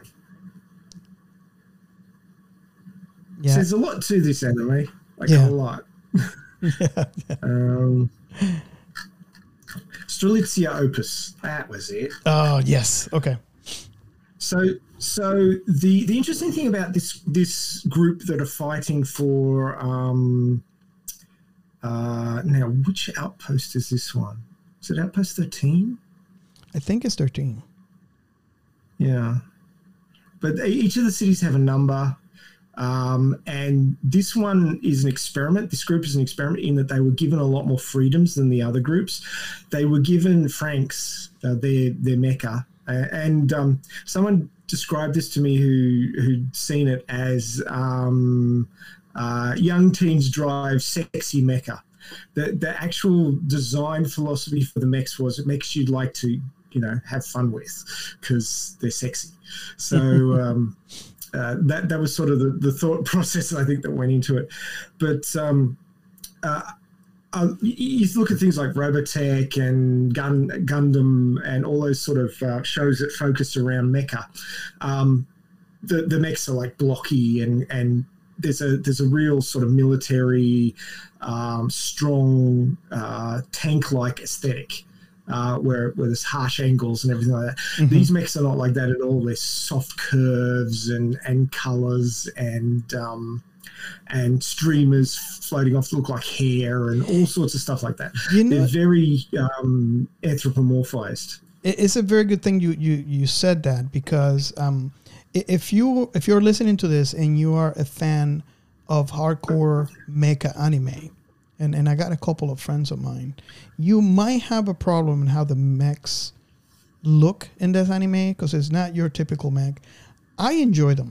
yeah. So there's a lot to this anime, like yeah. a lot. yeah, yeah. Um, Strelitzia Opus. That was it. Oh yes. Okay. So, so the the interesting thing about this this group that are fighting for um, uh, now, which outpost is this one? Is it Outpost thirteen? I think it's thirteen. Yeah, but each of the cities have a number, um, and this one is an experiment. This group is an experiment in that they were given a lot more freedoms than the other groups. They were given Franks, uh, their their mecha. Uh, and um, someone described this to me who who'd seen it as um, uh, young teens drive sexy mecha. The the actual design philosophy for the mechs was it makes you like to you know have fun with because they're sexy. So um, uh, that that was sort of the, the thought process I think that went into it. But um, uh, Uh, you look at things like Robotech and Gun, Gundam and all those sort of uh, shows that focused around mecha. Um, the the mechs are like blocky and and there's a there's a real sort of military, um, strong uh, tank-like aesthetic uh, where where there's harsh angles and everything like that. Mm-hmm. These mechs are not like that at all. They're soft curves and and colors and um, and streamers floating off that look like hair and all sorts of stuff like that. You know, they're very um, anthropomorphized. It's a very good thing you, you, you said that, because um, if you if you're listening to this and you are a fan of hardcore mecha anime, and, and I got a couple of friends of mine, you might have a problem in how the mechs look in this anime because it's not your typical mech. I enjoy them.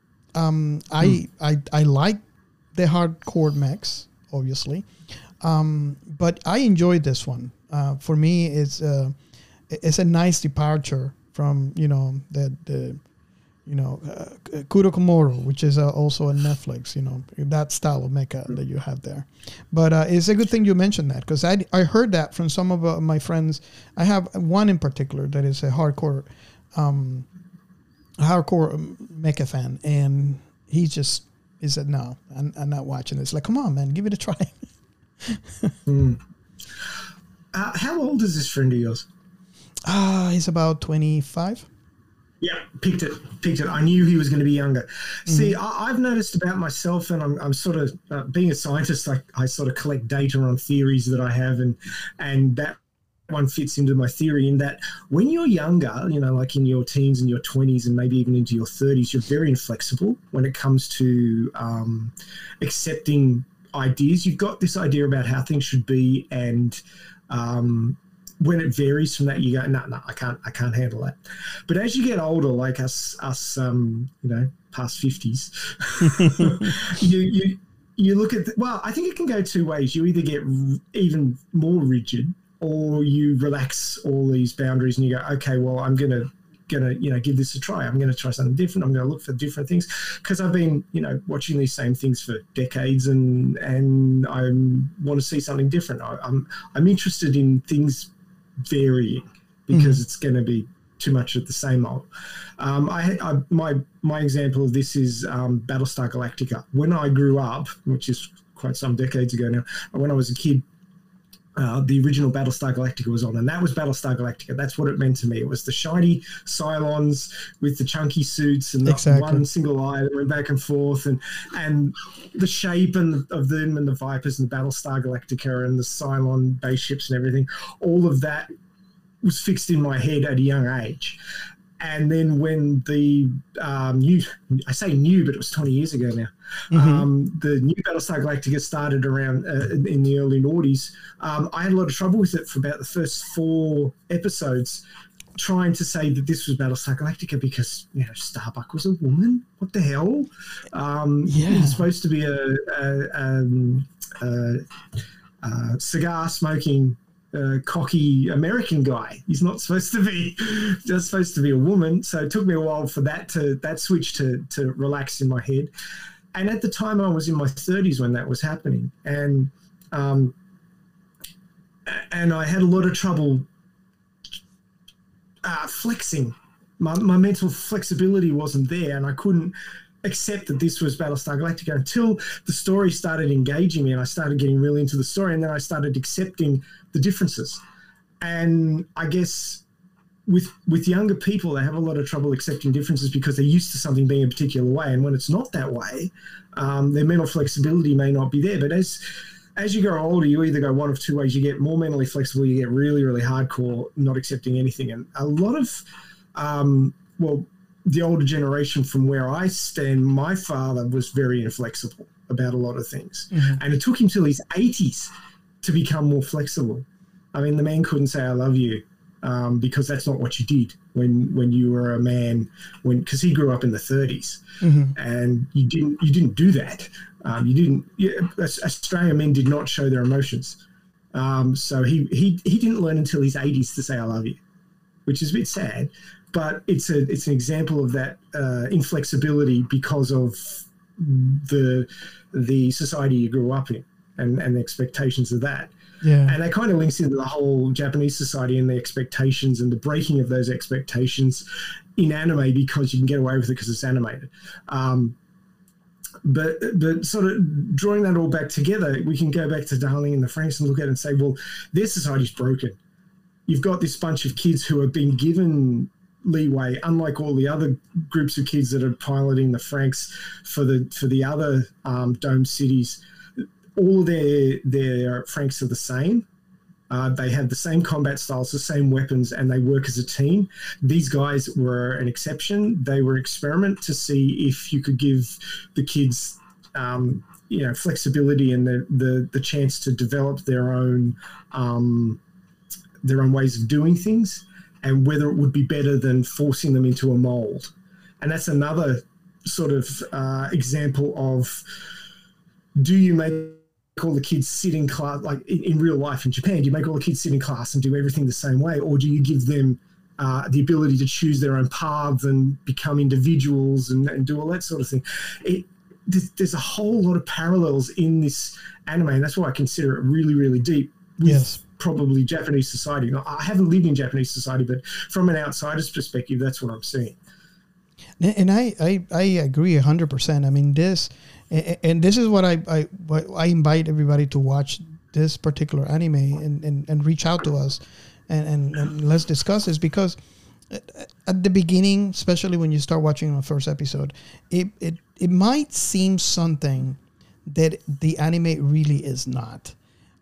Um, I, hmm. I I like the hardcore mechs, obviously, um, but I enjoyed this one. Uh, for me, it's uh, it's a nice departure from you know the the you know uh, Kurokomoro, which is uh, also on Netflix. You know that style of mecha that you have there. But uh, it's a good thing you mentioned that, because I I heard that from some of uh, my friends. I have one in particular that is a hardcore. Um, hardcore mecha fan, and he just he said no, I'm, I'm not watching this. Like, come on, man, give it a try. mm. uh, how old is this friend of yours? Ah, uh, he's about twenty-five. Yeah, picked it, picked it. I knew he was going to be younger. Mm-hmm. See, I, I've noticed about myself, and I'm, I'm sort of uh, being a scientist. Like I sort of collect data on theories that I have, and and that one fits into my theory in that when you're younger, you know, like in your teens and your twenties and maybe even into your thirties, you're very inflexible when it comes to um, accepting ideas. You've got this idea about how things should be, and um, when it varies from that, you go, no, no, I can't, I can't handle that. But as you get older, like us, us, um, you know, past fifties, you, you, you look at, the, well, I think it can go two ways. You either get r- even more rigid, or you relax all these boundaries and you go, okay, well, I'm going to, going to, you know, give this a try. I'm going to try something different. I'm going to look for different things, because I've been, you know, watching these same things for decades, and, and I want to see something different. I, I'm, I'm interested in things varying, because mm-hmm. it's going to be too much of the same old. Um, I, I, my, my example of this is um, Battlestar Galactica. When I grew up, which is quite some decades ago now, when I was a kid, Uh, the original Battlestar Galactica was on, and that was Battlestar Galactica. That's what it meant to me. It was the shiny Cylons with the chunky suits and the exactly. one single eye that went back and forth, and and the shape and of them and the Vipers and the Battlestar Galactica and the Cylon base ships and everything. All of that was fixed in my head at a young age. And then when the um, new, I say new, but it was twenty years ago now, mm-hmm. um, the new Battlestar Galactica started around uh, in the early noughties. Um, I had a lot of trouble with it for about the first four episodes, trying to say that this was Battlestar Galactica, because, you know, Starbuck was a woman. What the hell? Um, yeah. It's supposed to be a, a, um, a, a cigar smoking, Uh, cocky American guy. He's not supposed to be just supposed to be a woman. So it took me a while for that to that switch to to relax in my head. And at the time, I was in my thirties when that was happening, and um, and I had a lot of trouble uh, flexing. My, my mental flexibility wasn't there, and I couldn't accept that this was Battlestar Galactica until the story started engaging me, and I started getting really into the story, and then I started accepting the differences. And I guess with with younger people, they have a lot of trouble accepting differences because they're used to something being a particular way, and when it's not that way, um, their mental flexibility may not be there. But as as you grow older, you either go one of two ways. You get more mentally flexible, you get really, really hardcore, not accepting anything. And a lot of, um, well, the older generation from where I stand, my father was very inflexible about a lot of things. Mm-hmm. And it took him till his eighties to become more flexible. I mean, the man couldn't say, I love you, um, because that's not what you did when, when you were a man, when, cause he grew up in the thirties, mm-hmm. and you didn't, you didn't do that. Um, you didn't, you, Australian men did not show their emotions. Um, so he, he, he didn't learn until his eighties to say, I love you, which is a bit sad. But it's a it's an example of that uh, inflexibility because of the the society you grew up in, and, and the expectations of that. Yeah. And that kind of links into the whole Japanese society and the expectations and the breaking of those expectations in anime, because you can get away with it because it's animated. Um, but but sort of drawing that all back together, we can go back to Darling in the Franxx and look at it and say, well, their society's broken. You've got this bunch of kids who have been given leeway, unlike all the other groups of kids that are piloting the Franxx for the for the other um, dome cities. All their their Franxx are the same. Uh, they have the same combat styles, the same weapons, and they work as a team. These guys were an exception. They were an experiment to see if you could give the kids, um, you know, flexibility and the, the the chance to develop their own um, their own ways of doing things, and whether it would be better than forcing them into a mold. And that's another sort of uh, example of, do you make all the kids sit in class, like in, in real life in Japan, do you make all the kids sit in class and do everything the same way? Or do you give them uh, the ability to choose their own paths and become individuals and, and do all that sort of thing? It, there's, there's a whole lot of parallels in this anime, and that's why I consider it really, really deep. With yes. Probably Japanese society. Now, I haven't lived in Japanese society, but from an outsider's perspective, that's what I'm seeing. And I, I, I agree one hundred percent. I mean, this, and this is what I, I, I invite everybody to watch this particular anime and, and, and reach out to us and, and, and let's discuss this, because at the beginning, especially when you start watching the first episode, it, it, it might seem something that the anime really is not.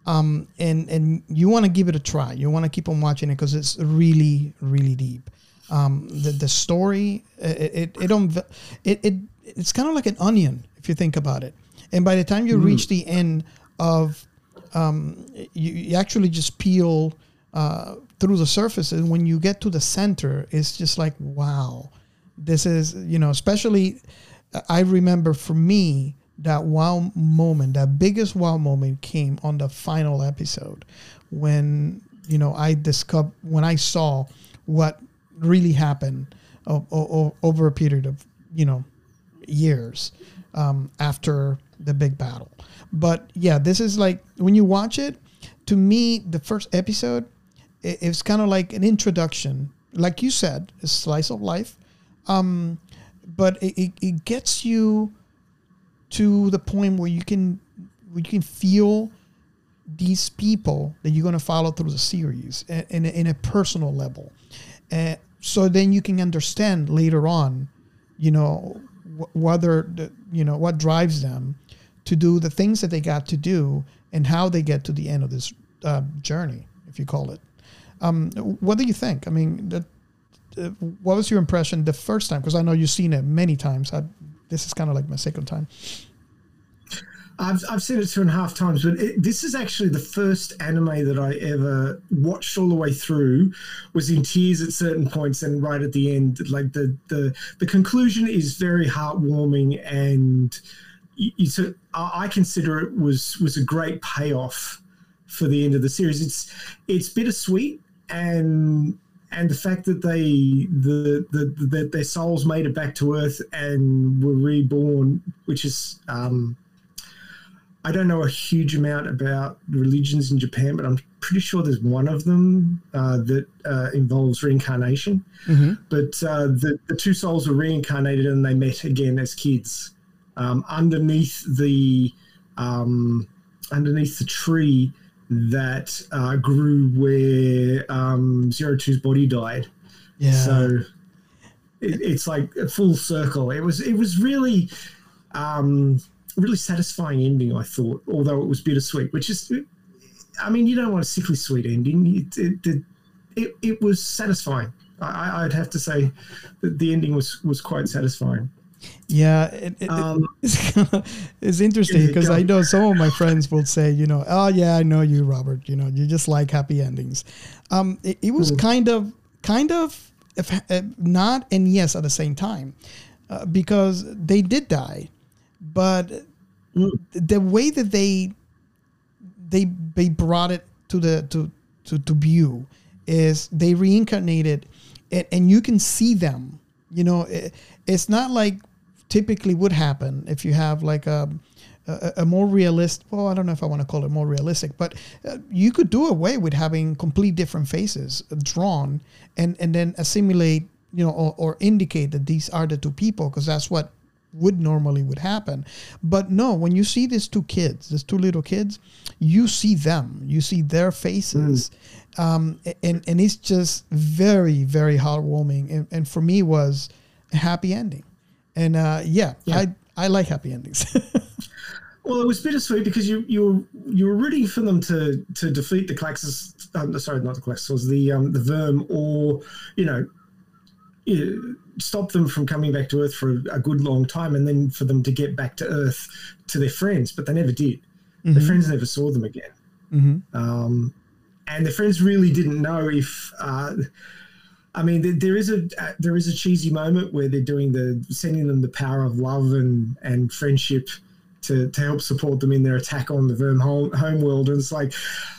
Um, and and you want to give it a try. You want to keep on watching it because it's really really deep. Um, the the story it it it, don't, it, it it's kind of like an onion if you think about it. And by the time you mm. reach the end of, um, you, you actually just peel uh, through the surface, and when you get to the center, it's just like, wow, this is, you know, especially I remember for me, that wow moment, that biggest wow moment came on the final episode when, you know, I discovered, when I saw what really happened o- o- over a period of, you know, years um, after the big battle. But yeah, this is like, when you watch it, to me, the first episode, it, it's kind of like an introduction. Like you said, a slice of life. Um, but it, it, it gets you to the point where you can where you can feel these people that you're going to follow through the series in, in, a, in a personal level. Uh, so then you can understand later on, you know, wh- whether, the, you know, what drives them to do the things that they got to do and how they get to the end of this uh, journey, if you call it. Um, what do you think? I mean, the, uh, what was your impression the first time? Because I know you've seen it many times. I, This is kind of like my second time. I've I've seen it two and a half times, but it, this is actually the first anime that I ever watched all the way through. Was in tears at certain points, and right at the end, like the the the conclusion is very heartwarming, and it's a, I consider it was was a great payoff for the end of the series. It's it's bittersweet, and. And the fact that they, the, the, the their souls made it back to Earth and were reborn, which is, um, I don't know a huge amount about religions in Japan, but I'm pretty sure there's one of them uh, that uh, involves reincarnation. Mm-hmm. But uh, the, the two souls were reincarnated and they met again as kids um, underneath the um, underneath the tree that uh, grew where um, Zero Two's body died. Yeah. So it, it's like a full circle. It was it was really um, really satisfying ending, I thought, although it was bittersweet, which is, I mean, you don't want a sickly sweet ending. It it it, it was satisfying. I, I'd have to say that the ending was, was quite satisfying. Yeah, it, it, um, it's, kind of, it's interesting because I know some of my friends will say, you know, oh yeah, I know you, Robert. You know, you just like happy endings. Um, it, it was cool. kind of, kind of, if, uh, not and yes at the same time, uh, because they did die, but mm. the way that they they they brought it to the to to, to view is they reincarnated, and, and you can see them. You know, it, it's not like typically would happen if you have like a, a, a more realistic, well, I don't know if I want to call it more realistic, but uh, you could do away with having complete different faces drawn and, and then assimilate, you know, or, or indicate that these are the two people, because that's what would normally would happen. But no, when you see these two kids, these two little kids, you see them, you see their faces. Mm. Um, and, and it's just very, very heartwarming. And, and for me was a happy ending. And uh, yeah, yeah, I I like happy endings. Well, it was bittersweet because you you were you were rooting for them to to defeat the Klaxus. Um, sorry, not the Klaxus, the um, the Verm, or you know, you know, stop them from coming back to Earth for a, a good long time, and then for them to get back to Earth to their friends. But they never did. Mm-hmm. Their friends never saw them again. Mm-hmm. Um, and their friends really didn't know if. Uh, I mean, there, there is a uh, there is a cheesy moment where they're doing the sending them the power of love and, and friendship to, to help support them in their attack on the Verm home, home world, and it's like,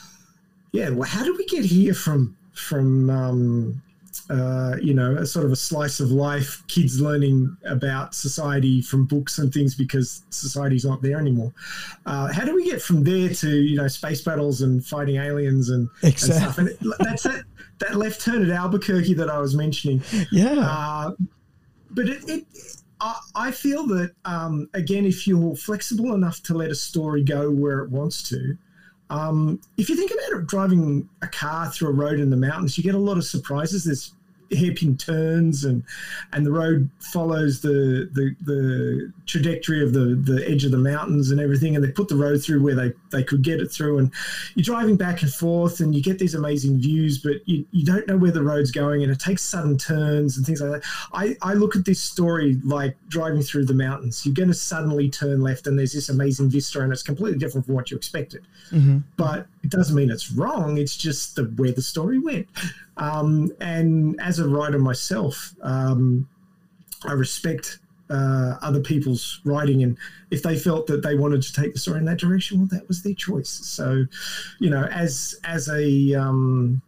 yeah, well, how did we get here from from um, uh, you know, a sort of a slice of life, kids learning about society from books and things because society's not there anymore. Uh, how do we get from there to, you know, space battles and fighting aliens and, exactly. and stuff? And it, that's it. That left turn at Albuquerque that I was mentioning. Yeah. Uh, but it, it I, I feel that, um, again, if you're flexible enough to let a story go where it wants to, um, if you think about it, driving a car through a road in the mountains, you get a lot of surprises. There's hairpin turns, and and the road follows the the, the trajectory of the, the edge of the mountains and everything, and they put the road through where they, they could get it through, and you're driving back and forth and you get these amazing views, but you, you don't know where the road's going, and it takes sudden turns and things like that. I, I look at this story like driving through the mountains. You're going to suddenly turn left and there's this amazing vista, and it's completely different from what you expected. Mm-hmm. But it doesn't mean it's wrong. It's just the, where the story went. Um, and as a writer myself, um, I respect uh, other people's writing, and if they felt that they wanted to take the story in that direction, well, that was their choice. So, you know, as as a um,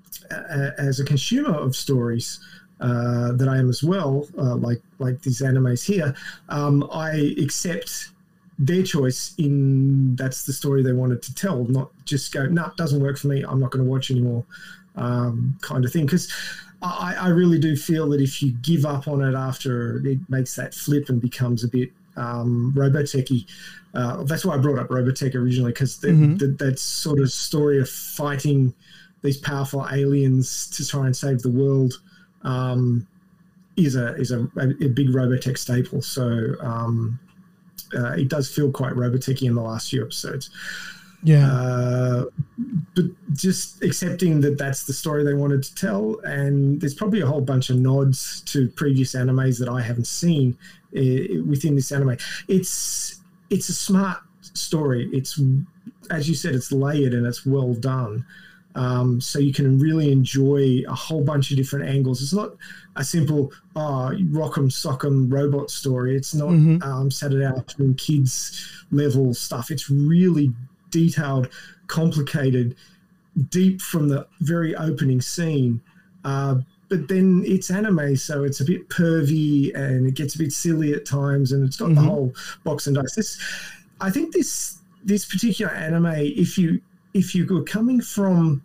a, as a consumer of stories uh, that I am as well, uh, like like these animes here, um, I accept their choice in that's the story they wanted to tell, not just go, no, nah, it doesn't work for me, I'm not going to watch anymore, um, kind of thing. Because I, I really do feel that if you give up on it after it makes that flip and becomes a bit um, Robotech-y, uh, that's why I brought up Robotech originally, because mm-hmm. that, that sort of story of fighting these powerful aliens to try and save the world um, is a is a, a big Robotech staple. So um, uh, it does feel quite Robotech-y in the last few episodes. Yeah. Uh, but just accepting that that's the story they wanted to tell, and there's probably a whole bunch of nods to previous animes that I haven't seen uh, within this anime. It's it's a smart story. It's, as you said, it's layered and it's well done. Um, so you can really enjoy a whole bunch of different angles. It's not a simple oh, rock'em sock'em robot story. It's not mm-hmm. um, Saturday afternoon kids level stuff. It's really detailed, complicated, deep from the very opening scene. Uh, but then it's anime, so it's a bit pervy and it gets a bit silly at times, and it's got mm-hmm. the whole box and dice. This, I think this this particular anime, if you if you were coming from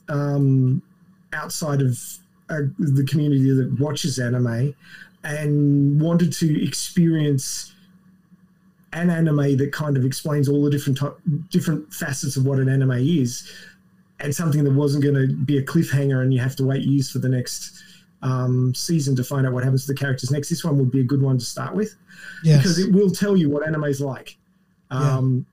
um, outside of uh, the community that watches anime and wanted to experience an anime that kind of explains all the different type, different facets of what an anime is, and something that wasn't going to be a cliffhanger and you have to wait years for the next um, season to find out what happens to the characters next, this one would be a good one to start with. Yes. Because it will tell you what anime is like. Um,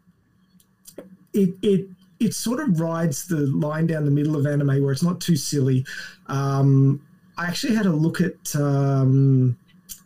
yeah. It it it sort of rides the line down the middle of anime where it's not too silly. Um, I actually had a look at um,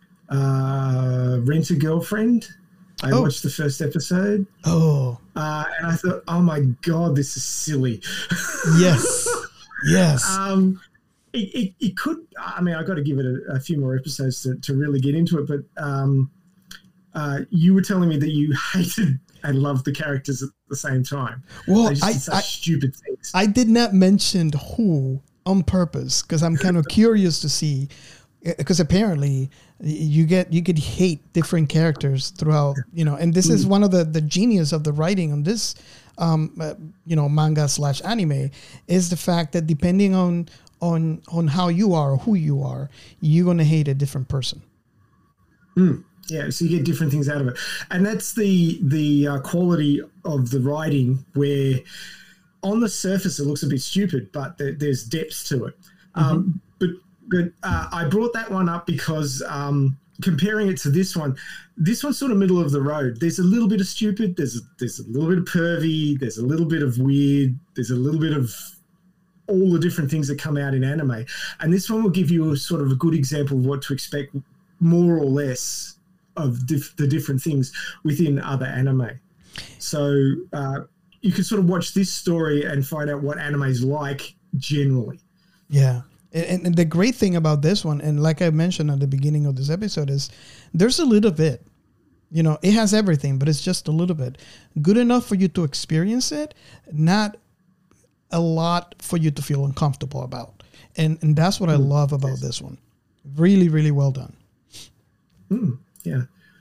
uh, Rent a Girlfriend. I oh. watched the first episode. Oh. Uh, and I thought, oh, my God, this is silly. Yes. Yes. Um, it, it, it could – I mean, I've got to give it a, a few more episodes to, to really get into it. But um, uh, you were telling me that you hated and loved the characters at the same time. Well, just I, such I, stupid things. I did not mention who on purpose because I'm kind of curious to see – because apparently you get you could hate different characters throughout, you know, and this mm. is one of the the genius of the writing on this um uh, you know manga slash anime is the fact that depending on on on how you are or who you are, you're going to hate a different person. Mm. Yeah, so you get different things out of it, and that's the the uh, quality of the writing, where on the surface it looks a bit stupid, but there, there's depth to it. Mm-hmm. Um, but But uh, I brought that one up because um, comparing it to this one, this one's sort of middle of the road. There's a little bit of stupid. There's a, there's a little bit of pervy. There's a little bit of weird. There's a little bit of all the different things that come out in anime. And this one will give you a sort of a good example of what to expect more or less of dif- the different things within other anime. So uh, you can sort of watch this story and find out what anime is like generally. Yeah. And, and the great thing about this one, and like I mentioned at the beginning of this episode, is there's a little bit, you know, it has everything, but it's just a little bit good enough for you to experience it, not a lot for you to feel uncomfortable about. And and that's what I love about this one. Really, really well done. Mm, yeah.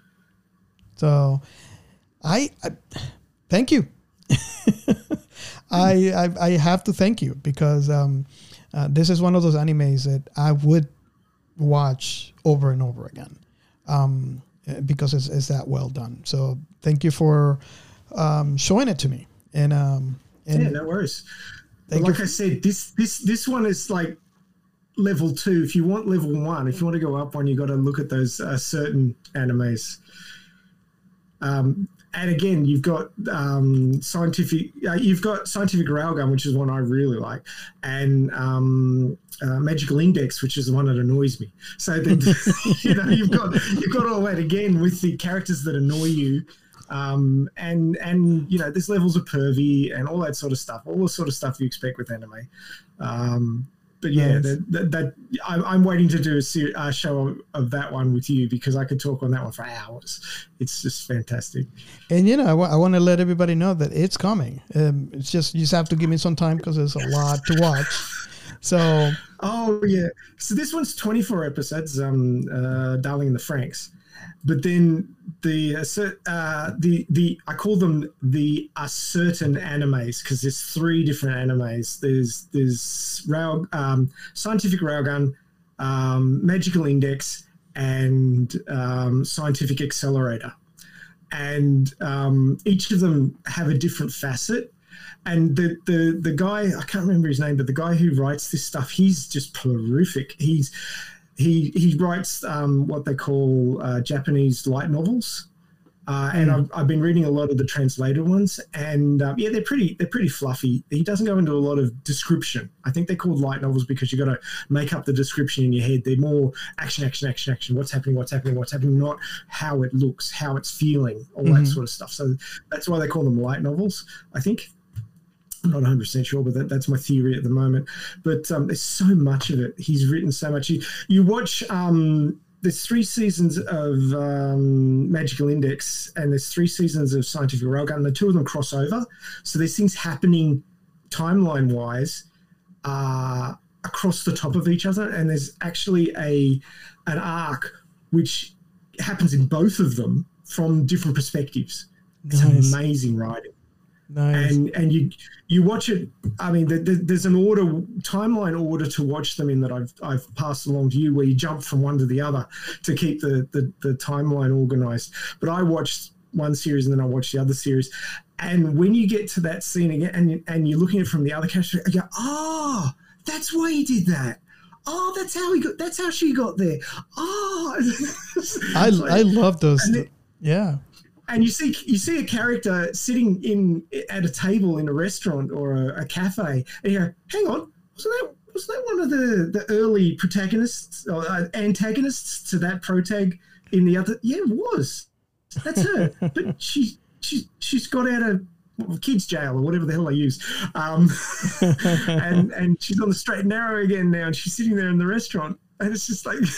So I, I thank you. I, I I have to thank you because um Uh, this is one of those animes that I would watch over and over again um, because it's, it's that well done. So thank you for um, showing it to me. And, um, and yeah, no worries. Like I said, this this this one is like level two. If you want level one, if you want to go up one, you got to look at those uh, certain animes. Um, and again, you've got um, scientific. Uh, you've got Scientific Railgun, which is one I really like, and um, uh, Magical Index, which is the one that annoys me. So that, you know, you've got you've got all that again with the characters that annoy you. Um, and, and, you know, there's levels of pervy and all that sort of stuff, all the sort of stuff you expect with anime. Um, but yeah, Nice. that, that, that I'm, I'm waiting to do a ser- uh, show of, of that one with you because I could talk on that one for hours. It's just fantastic. And you know, I, wa- I want to let everybody know that it's coming. Um, it's just you just have to give me some time because there's a lot to watch. So, Oh yeah. So this one's twenty-four episodes, um, uh, Darling in the Franxx. But then the uh, the the I call them the uh, certain animes because there's three different animes. There's there's rail um, Scientific Railgun, um, Magical Index, and um, Scientific Accelerator, and um, each of them have a different facet. And the, the the guy, I can't remember his name, but the guy who writes this stuff, he's just prolific. He's He he writes um, what they call uh, Japanese light novels, uh, and Mm. I've, I've been reading a lot of the translated ones, and uh, yeah, they're pretty they're pretty fluffy. He doesn't go into a lot of description. I think they're called light novels because you got to make up the description in your head. They're more action, action, action, action. What's happening? What's happening? What's happening? Not how it looks, how it's feeling, all Mhm. that sort of stuff. So that's why they call them light novels, I think. I'm not one hundred percent sure, but that, that's my theory at the moment. But um, there's so much of it. He's written so much. You, you watch, um, there's three seasons of um, Magical Index and there's three seasons of Scientific Railgun, and the two of them cross over. So there's things happening timeline-wise uh, across the top of each other, and there's actually a an arc which happens in both of them from different perspectives. It's Nice. amazing writing. nice. And and you you watch it. I mean, the, the, there's an order timeline order to watch them in that I've I've passed along to you, where you jump from one to the other to keep the the, the timeline organized. But I watched one series and then I watched the other series, and when you get to that scene again, and and you're looking at it from the other character, you go, oh, that's why he did that. Oh, that's how he got. That's how she got there. Oh, I I love those. and it- yeah. And you see, you see a character sitting in at a table in a restaurant or a, a cafe, and you go, "Hang on, wasn't that wasn't that one of the, the early protagonists or uh, antagonists to that protag in the other?" Yeah, it was. That's her, but she she she's got out of well, kids jail or whatever the hell they use, um, and and she's on the straight and narrow again now, and she's sitting there in the restaurant, and it's just like.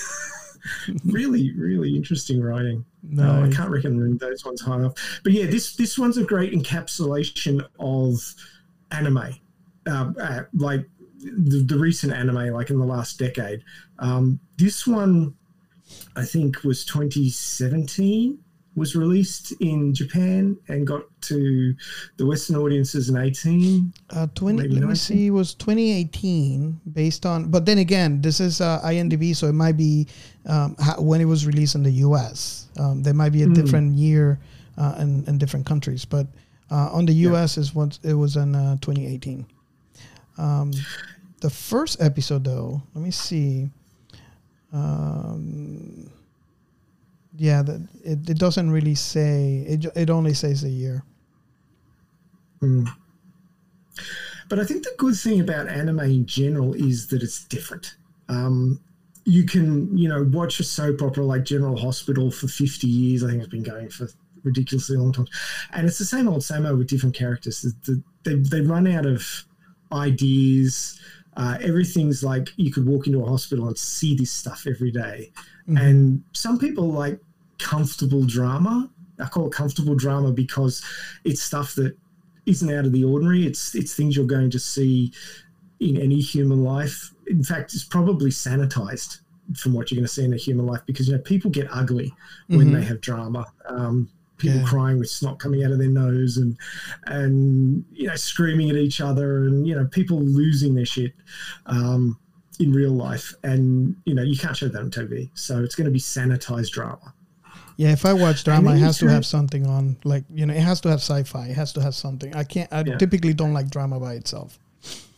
really, really interesting writing. No, I Nice. can't recommend those ones high enough. But yeah, this this one's a great encapsulation of anime, uh, uh, like the, the recent anime, like in the last decade. Um, this one, I think, was twenty seventeen. Was released in Japan and got to the Western audiences in eighteen. Uh, twenty. Maybe Let me nineteen. see. Was twenty eighteen based on? But then again, this is uh, I M D B, so it might be um, how, when it was released in the U S. Um, there might be a Mm. different year uh, in, in different countries, but uh, on the U S Yeah. is what it was in uh, twenty eighteen. Um, the first episode, though, let me see. Um, yeah, the, it it doesn't really say. It ju- it only says a year. Mm. But I think the good thing about anime in general is that it's different. Um, you can, you know, watch a soap opera like General Hospital for fifty years. I think it's been going for ridiculously long time. And it's the same old, same old with different characters. The, the, they, they run out of ideas. Uh, everything's like you could walk into a hospital and see this stuff every day. Mhm. And some people like comfortable drama. I call it comfortable drama because it's stuff that isn't out of the ordinary. It's it's things you're going to see in any human life. In fact, it's probably sanitized from what you're going to see in a human life because, you know, people get ugly when Mhm. they have drama. Um, people Yeah. crying with snot coming out of their nose and, and, you know, screaming at each other and, you know, people losing their shit um, in real life. And, you know, you can't show that on T V. So it's going to be sanitized drama. Yeah, if I watch drama, then it you has to turn- have something on. Like, you know, it has to have sci-fi. It has to have something. I can't. I Yeah. typically don't like drama by itself.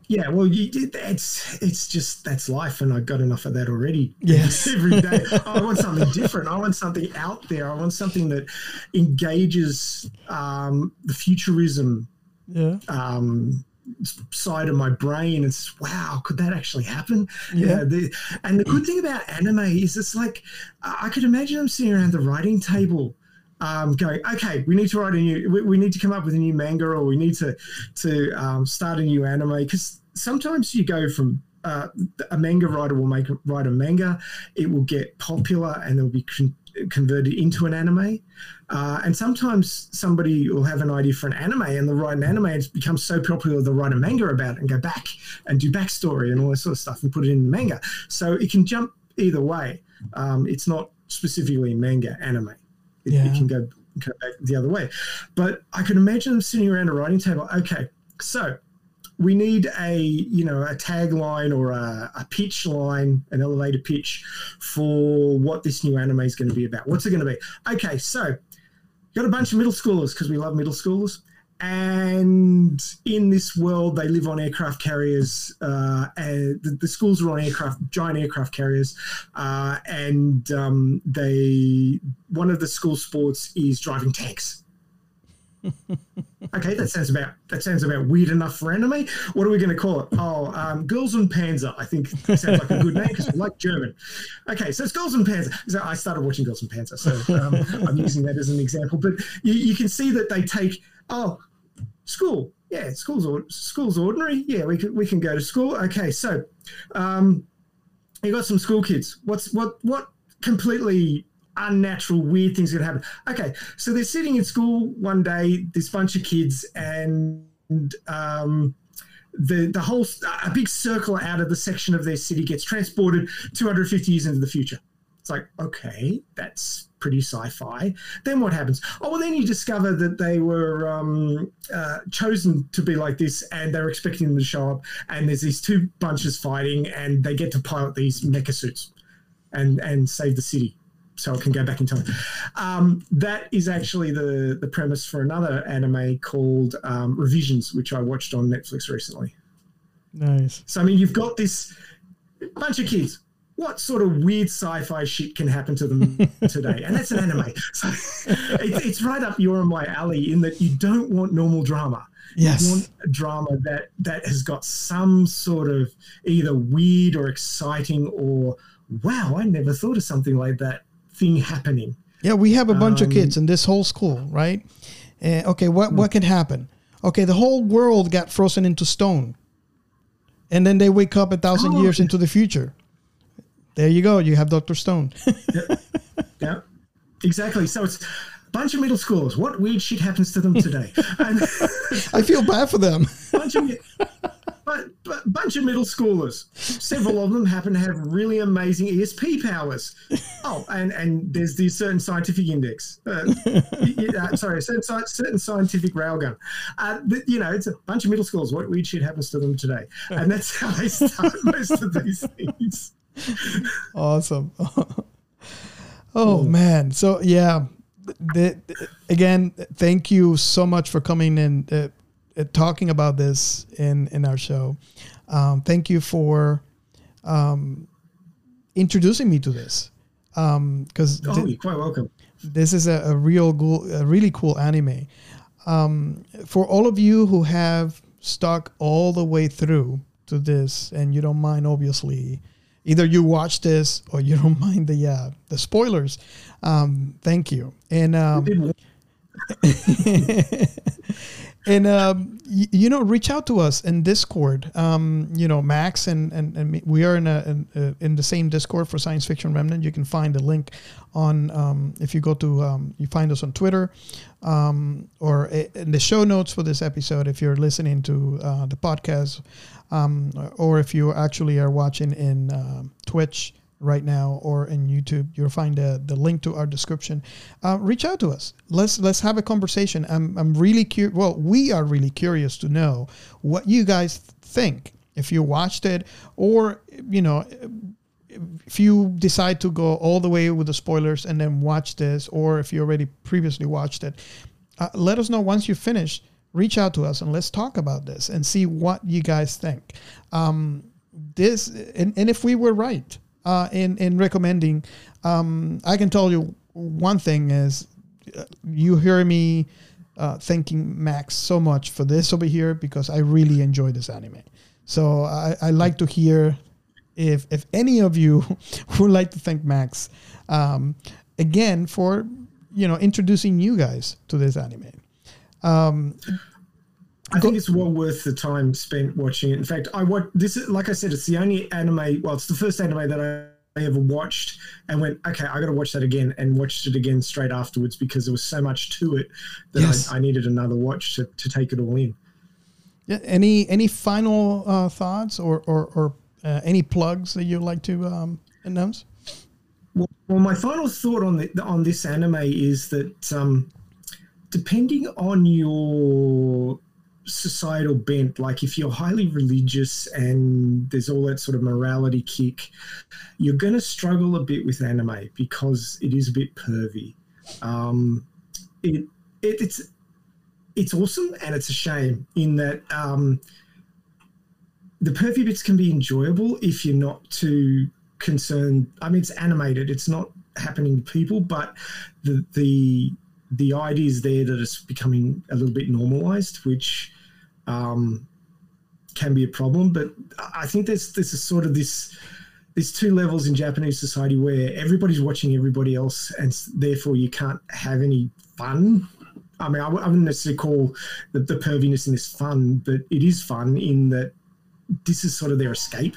Yeah, well, you did. It's it's just that's life, and I got enough of that already. Yes. Every day, I want something different. I want something out there. I want something that engages um, the futurism Yeah. um, side of my brain. It's wow, could that actually happen? Yeah. You know, the, and the good thing about anime is it's like I could imagine them sitting around the writing table. Um, going, okay, we need to write a new, we, we need to come up with a new manga, or we need to to um, start a new anime. Because sometimes you go from uh, a manga writer will make write a manga, it will get popular, and they'll be con- converted into an anime. Uh, and sometimes somebody will have an idea for an anime, and they'll write an anime, and it becomes so popular they'll write a manga about it and go back and do backstory and all that sort of stuff and put it in the manga. So it can jump either way. Um, it's not specifically manga, anime. It, Yeah. it can go, go back the other way. But I can imagine them sitting around a writing table. Okay, so we need a, you know, a tagline or a, a pitch line, an elevator pitch for what this new anime is going to be about. What's it going to be? Okay, so got a bunch of middle schoolers because we love middle schoolers. And in this world, they live on aircraft carriers. Uh, and the, the schools are on aircraft, giant aircraft carriers. Uh, and um, they, one of the school sports is driving tanks. Okay, that sounds about that sounds about weird enough for anime. What are we going to call it? Oh, um, Girls and Panzer. I think sounds like a good name because we like German. Okay, so it's Girls and Panzer. So I started watching Girls and Panzer, so um, I'm using that as an example. But you, you can see that they take oh, school. Yeah, school's school's ordinary. Yeah, we can we can go to school. Okay, so um, you got some school kids. What's what what completely unnatural, weird things that happen. Okay, so they're sitting in school one day, this bunch of kids, and um, the the whole a big circle out of the section of their city gets transported two hundred fifty years into the future. It's like, okay, that's pretty sci-fi. Then what happens? Oh, well, then you discover that they were um, uh, chosen to be like this, and they're expecting them to show up, and there's these two bunches fighting, and they get to pilot these mecha suits and and save the city, so it can go back in time. Um, that is actually the, the premise for another anime called um, Revisions, which I watched on Netflix recently. Nice. So, I mean, you've got this bunch of kids. What sort of weird sci-fi shit can happen to them today? And that's an anime. So it, it's right up your and my alley in that you don't want normal drama. Yes. You want a drama that, that has got some sort of either weird or exciting or, wow, I never thought of something like that thing happening. Yeah, we have a bunch Um, of kids in this whole school, right? Uh, okay, what what could happen? Okay, the whole world got frozen into stone, and then they wake up a thousand Oh, years okay. into the future. There you go. You have Doctor Stone. Yeah, exactly. So it's a bunch of middle schoolers. What weird shit happens to them today? And I feel bad for them. bunch of but, but bunch of middle schoolers. Several of them happen to have really amazing E S P powers. Oh, and, and there's the certain scientific index. Uh, uh, sorry, a certain, sci- certain scientific railgun. Uh, th- you know, it's a bunch of middle schoolers. What weird shit happens to them today? And that's how they start most of these things. Awesome. Oh man. So yeah, the, the- again, thank you so much for coming and uh, uh, talking about this in, in our show. Um, thank you for um, introducing me to this. Um, cause Oh, thi- you're quite welcome. this is a, a real cool, a really cool anime. Um, for all of you who have stuck all the way through to this and you don't mind, obviously, either you watch this or you don't mind the uh, the spoilers. Um, thank you. And um, and um, y- you know, reach out to us in Discord. Um, you know, Max and and, and me, we are in a in, uh, in the same Discord for Science Fiction Remnant. You can find the link on um, if you go to um, you find us on Twitter um, or i- in the show notes for this episode. If you're listening to uh, the podcast. Um, or if you actually are watching in uh, Twitch right now or in YouTube, you'll find the, the link to our description. Uh, reach out to us. Let's let's have a conversation. I'm I'm really curious. Well, we are really curious to know what you guys think. If you watched it, or you know, if you decide to go all the way with the spoilers and then watch this, or if you already previously watched it, uh, let us know once you finish. reach out to us and let's talk about this and see what you guys think. Um, this and, and if we were right uh, in in recommending, um, I can tell you one thing is uh, you hear me uh, thanking Max so much for this over here because I really enjoy this anime. So I, I like to hear if if any of you would like to thank Max um, again for you know introducing you guys to this anime. Um, I think it's well worth the time spent watching it. In fact, I watch this. Is, like I said, it's the only anime. Well, it's the first anime that I ever watched and went, okay, I got to watch that again, and watched it again straight afterwards because there was so much to it that yes. I, I needed another watch to, to take it all in. Yeah. Any any final uh, thoughts or or, or uh, any plugs that you'd like to um, announce? Well, well, my final thought on the on this anime is that um, depending on your societal bent, like if you're highly religious and there's all that sort of morality kick, you're going to struggle a bit with anime because it is a bit pervy. Um, it, it it's it's awesome and it's a shame in that um, the pervy bits can be enjoyable if you're not too concerned. I mean, it's animated; it's not happening to people, but the the the idea is there that it's becoming a little bit normalized, which um, can be a problem. But I think there's there's a sort of this there's two levels in Japanese society where everybody's watching everybody else, and therefore you can't have any fun. I mean, I wouldn't necessarily call the, the perviness in this fun, but it is fun in that this is sort of their escape.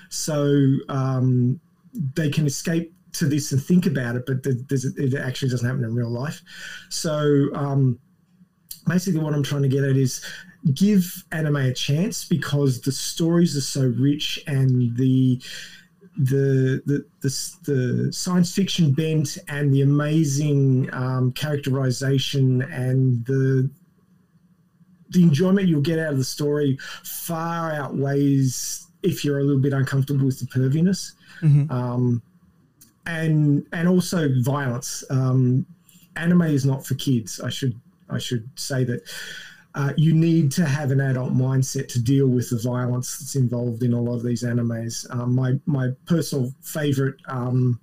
So um, they can escape to this and think about it, but there's, it actually doesn't happen in real life. So um, basically what I'm trying to get at is give anime a chance because the stories are so rich and the the the the, the science fiction bent and the amazing um, characterization and the the enjoyment you'll get out of the story far outweighs if you're a little bit uncomfortable with the perviness. Mm-hmm. Um, and and also violence. Um, anime is not for kids. I should I should say that uh, you need to have an adult mindset to deal with the violence that's involved in a lot of these animes. Um, my my personal favorite um,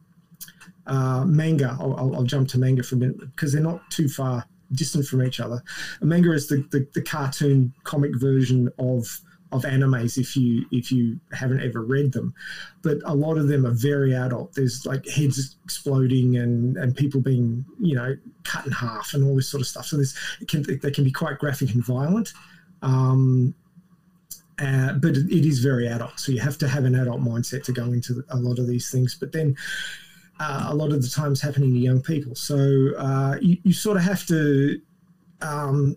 uh, manga. I'll, I'll, I'll jump to manga for a minute because they're not too far distant from each other. A manga is the, the, the cartoon comic version of of animes if you if you haven't ever read them, but a lot of them are very adult. There's like heads exploding and and people being you know cut in half and all this sort of stuff. So this it can they can be quite graphic and violent, um, uh, but it, it is very adult. So you have to have an adult mindset to go into a lot of these things. But then uh, a lot of the times happening to young people. So uh, you, you sort of have to um,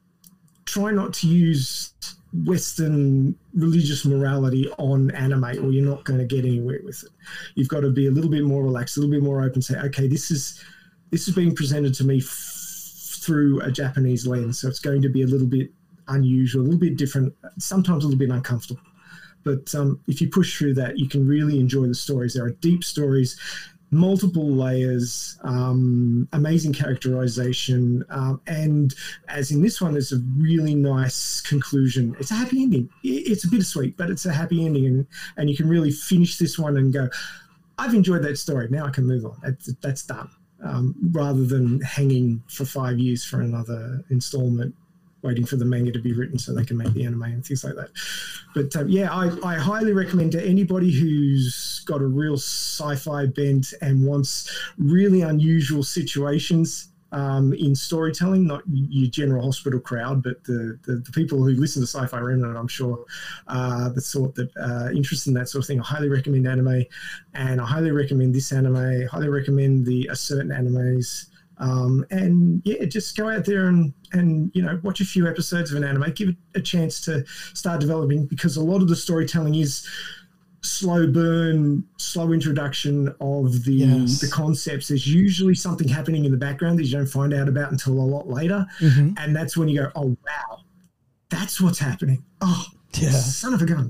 try not to use Western religious morality on anime or you're not going to get anywhere with it. You've got to be a little bit more relaxed, a little bit more open, say, okay, this is this is being presented to me f- through a Japanese lens, so it's going to be a little bit unusual, a little bit different, sometimes a little bit uncomfortable. But um, if you push through that, you can really enjoy the stories. There are deep stories, multiple layers, um, amazing characterization, um, and as in this one, there's a really nice conclusion. It's a happy ending. It's a bittersweet, but it's a happy ending, and, and you can really finish this one and go, I've enjoyed that story. Now I can move on. That's, that's done, um, rather than hanging for five years for another installment, waiting for the manga to be written so they can make the anime and things like that. But um, yeah, I, I highly recommend to anybody who's got a real sci-fi bent and wants really unusual situations um, in storytelling, not your general hospital crowd, but the, the, the people who listen to Sci-Fi Remnant, I'm sure, uh, the sort that uh, interested in that sort of thing. I highly recommend anime, and I highly recommend this anime. I highly recommend the uh, certain animes. Um, and yeah, just go out there and, and, you know, watch a few episodes of an anime, give it a chance to start developing, because a lot of the storytelling is slow burn, slow introduction of the, yes. the concepts. There's usually something happening in the background that you don't find out about until a lot later. Mm-hmm. And that's when you go, oh, wow, that's what's happening. Oh, yeah. Son of a gun.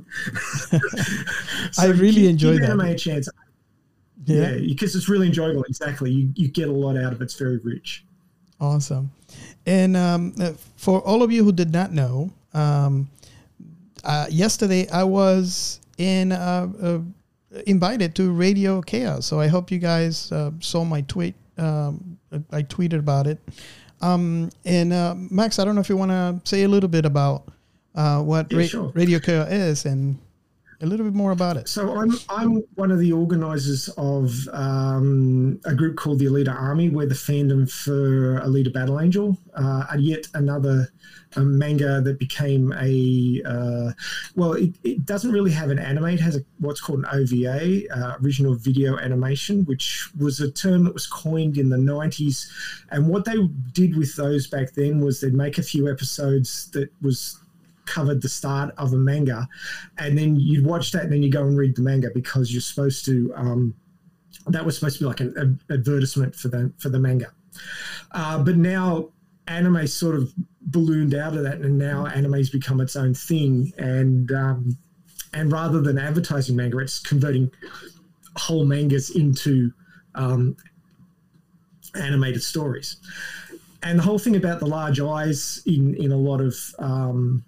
So I really give, enjoy give that. Anime a chance. Yeah, because yeah, it's really enjoyable. Exactly. You, you get a lot out of it. It's very rich. Awesome. And um, uh, for all of you who did not know, um, uh, yesterday I was in uh, uh, invited to Radio Chaos. So I hope you guys uh, saw my tweet. Um, I tweeted about it. Um, and uh, Max, I don't know if you want to say a little bit about uh, what yeah, ra- sure. Radio Chaos is and a little bit more about it. So I'm I'm one of the organisers of um, a group called the Alita Army. We're the fandom for Alita Battle Angel, uh, and yet another um, manga that became a uh, well. It, it doesn't really have an anime. It has a, what's called an O V A, uh, original video animation, which was a term that was coined in the nineties. And what they did with those back then was they'd make a few episodes that was covered the start of a manga, and then you'd watch that and then you go and read the manga because you're supposed to um, that was supposed to be like an, an advertisement for the for the manga. Uh, but now anime sort of ballooned out of that, and now anime's become its own thing, and um, and rather than advertising manga, it's converting whole mangas into um, animated stories. And the whole thing about the large eyes in in a lot of um,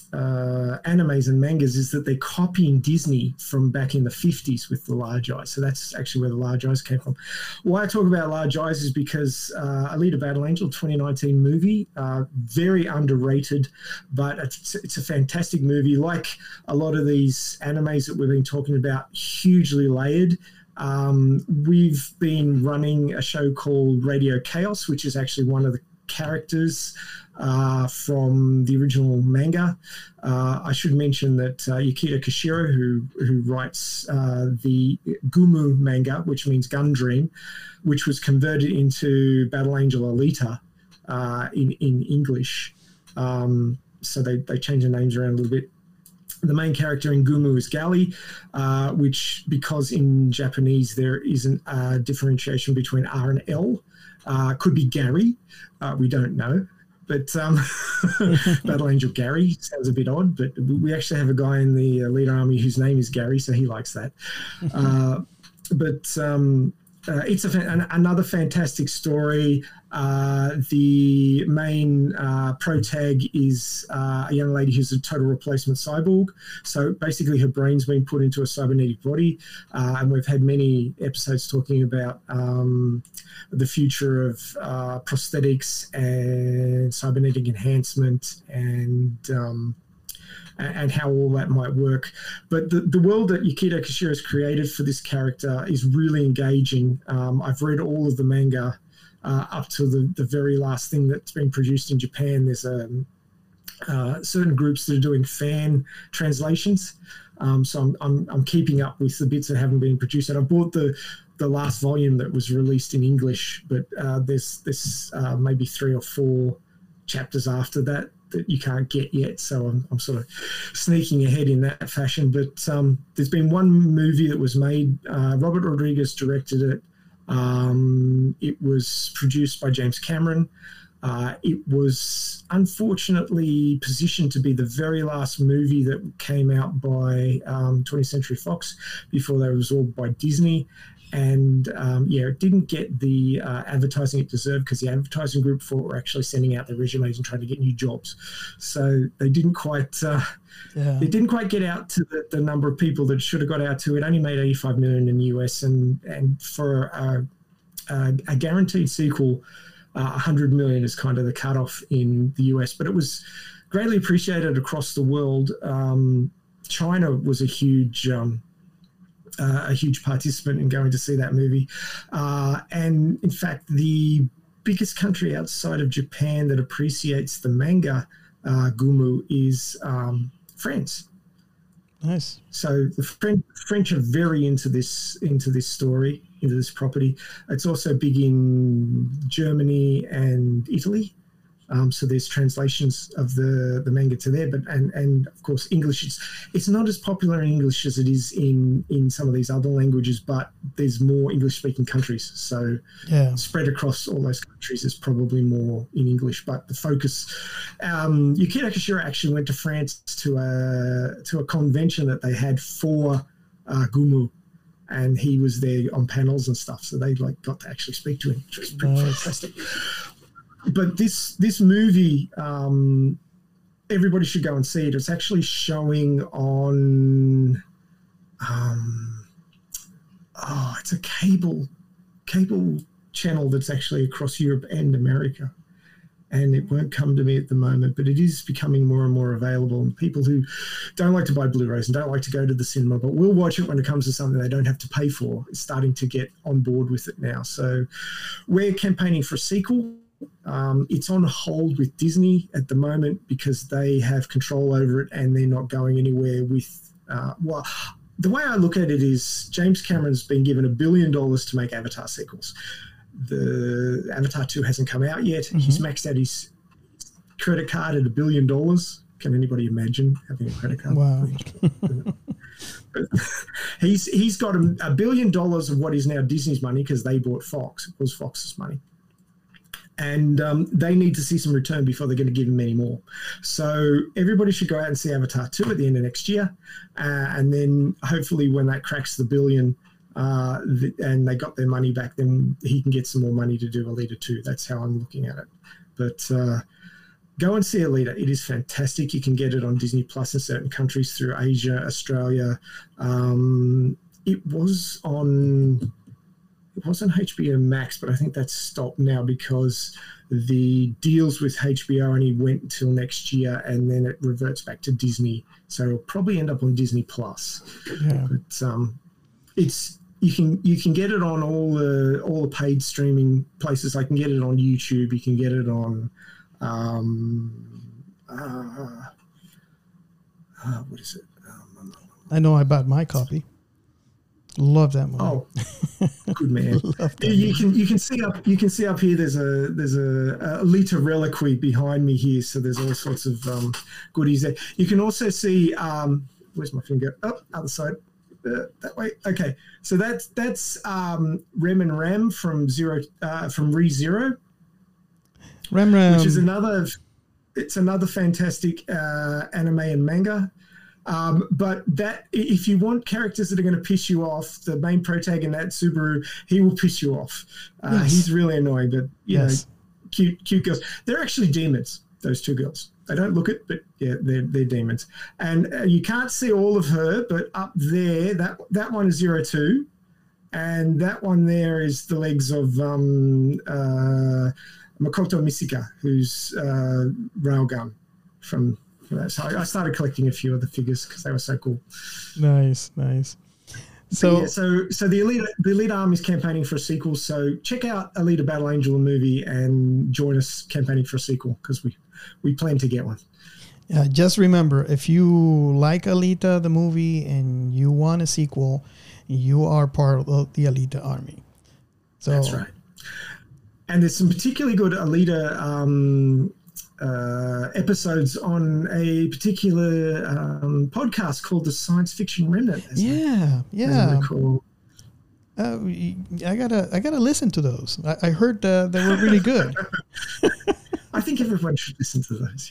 Uh, animes and mangas is that they're copying Disney from back in the fifties with the large eyes. So that's actually where the large eyes came from. Why I talk about large eyes is because uh, Alita Battle Angel twenty nineteen movie, uh, very underrated, but it's, it's a fantastic movie. Like a lot of these animes that we've been talking about, hugely layered. Um, we've been running a show called Radio Chaos, which is actually one of the characters uh, from the original manga. Uh, I should mention that uh, Yukito Kishiro, who who writes uh, the Gumu manga, which means Gun Dream, which was converted into Battle Angel Alita uh, in in English. Um, so they they changed the names around a little bit. The main character in Gumu is Gali, uh, which, because in Japanese there isn't a differentiation between R and L, uh, could be Gary. Uh, we don't know. But um, Battle Angel Gary sounds a bit odd, but we actually have a guy in the Elite Army whose name is Gary, so he likes that. Uh, but um, uh, it's a, an, another fantastic story. Uh, the main uh, protag is uh, a young lady who's a total replacement cyborg. So basically her brain's been put into a cybernetic body. Uh, and we've had many episodes talking about um, the future of uh, prosthetics and cybernetic enhancement and um, and how all that might work. But the, the world that Yukito Kishiro has created for this character is really engaging. Um, I've read all of the manga Uh, up to the, the very last thing that's been produced in Japan. There's a, uh, certain groups that are doing fan translations. Um, so I'm, I'm I'm keeping up with the bits that haven't been produced. And I bought the the last volume that was released in English, but uh, there's there's uh, maybe three or four chapters after that that you can't get yet. So I'm, I'm sort of sneaking ahead in that fashion. But um, there's been one movie that was made. Uh, Robert Rodriguez directed it. Um, it was produced by James Cameron. Uh, it was unfortunately positioned to be the very last movie that came out by um, twentieth Century Fox before they were absorbed by Disney. And um, yeah, it didn't get the uh, advertising it deserved because the advertising group for it were actually sending out their resumes and trying to get new jobs. So they didn't quite, uh, yeah. it didn't quite get out to the, the number of people that it should have got out to. It only made eighty-five million in the U S, and and for a, a, a guaranteed sequel, uh, one hundred million is kind of the cutoff in the U S. But it was greatly appreciated across the world. Um, China was a huge. Um, Uh, a huge participant in going to see that movie. Uh, and in fact, the biggest country outside of Japan that appreciates the manga uh, Gumu is um, France. Nice. So the French, French are very into this into this story, into this property. It's also big in Germany and Italy. Um, so there's translations of the, the manga to there, but and, and of course English. It's it's not as popular in English as it is in, in some of these other languages, but there's more English speaking countries. So yeah. spread across all those countries is probably more in English. But the focus, um, Yukito Kishiro actually went to France to a to a convention that they had for uh, Gumu, and he was there on panels and stuff. So they like got to actually speak to him, which was pretty nice. fantastic. but this this movie, um, everybody should go and see it. It's actually showing on, um, oh, it's a cable cable channel that's actually across Europe and America. And it won't come to me at the moment, but it is becoming more and more available. And people who don't like to buy Blu-rays and don't like to go to the cinema, but will watch it when it comes to something they don't have to pay for, is starting to get on board with it now. So we're campaigning for a sequel. Um, it's on hold with Disney at the moment because they have control over it and they're not going anywhere with, uh, well, the way I look at it is James Cameron's been given a billion dollars to make Avatar sequels. The Avatar two hasn't come out yet. Mm-hmm. He's maxed out his credit card at a billion dollars. Can anybody imagine having a credit card? Wow. he's he's got a, a billion dollars of what is now Disney's money because they bought Fox. It was Fox's money. And um, they need to see some return before they're going to give him any more. So everybody should go out and see Avatar two at the end of next year. Uh, and then hopefully when that cracks the billion, Uh, th- and they got their money back, then he can get some more money to do Alita two. That's how I'm looking at it. But uh, go and see Alita. It is fantastic. You can get it on Disney Plus in certain countries through Asia, Australia. Um, it was on it was on H B O Max, but I think that's stopped now because the deals with H B O only went until next year, and then it reverts back to Disney. So it'll probably end up on Disney Plus. Yeah. But um, it's You can you can get it on all the all the paid streaming places. I can get it on YouTube. You can get it on um, uh, uh, what is it? Um, I know I bought my copy. Love that movie. Oh, good man! you can you can see up you can see up here. There's a there's a, a Alita reliquary behind me here. So there's all sorts of um, goodies there. You can also see. Um, where's my finger? Oh, other side. Uh, that way. Okay, so that's that's um, Rem and Ram from Zero uh, from ReZero, Rem Ram, which is another. It's another fantastic uh, anime and manga. Um, but that if you want characters that are going to piss you off, the main protagonist, Subaru, he will piss you off. Uh, yes. He's really annoying, but you yes. know, cute cute girls. They're actually demons. Those two girls. They don't look it, but yeah, they're they're demons. And uh, you can't see all of her, but up there, that that one is Zero Two, and that one there is the legs of um, uh, Makoto Misika, who's uh, Railgun from. So I started collecting a few of the figures because they were so cool. Nice, nice. So, yeah, so, so the Alita, the Alita Army is campaigning for a sequel. So check out Alita Battle Angel, the movie, and join us campaigning for a sequel because we, we plan to get one. Yeah, just remember, if you like Alita, the movie, and you want a sequel, you are part of the Alita Army. So that's right. And there's some particularly good Alita um, uh, episodes on a particular um, podcast called the Science Fiction Remnant. Yeah, yeah. Cool. Uh, I gotta, I gotta listen to those. I, I heard uh, they were really good. I think everyone should listen to those.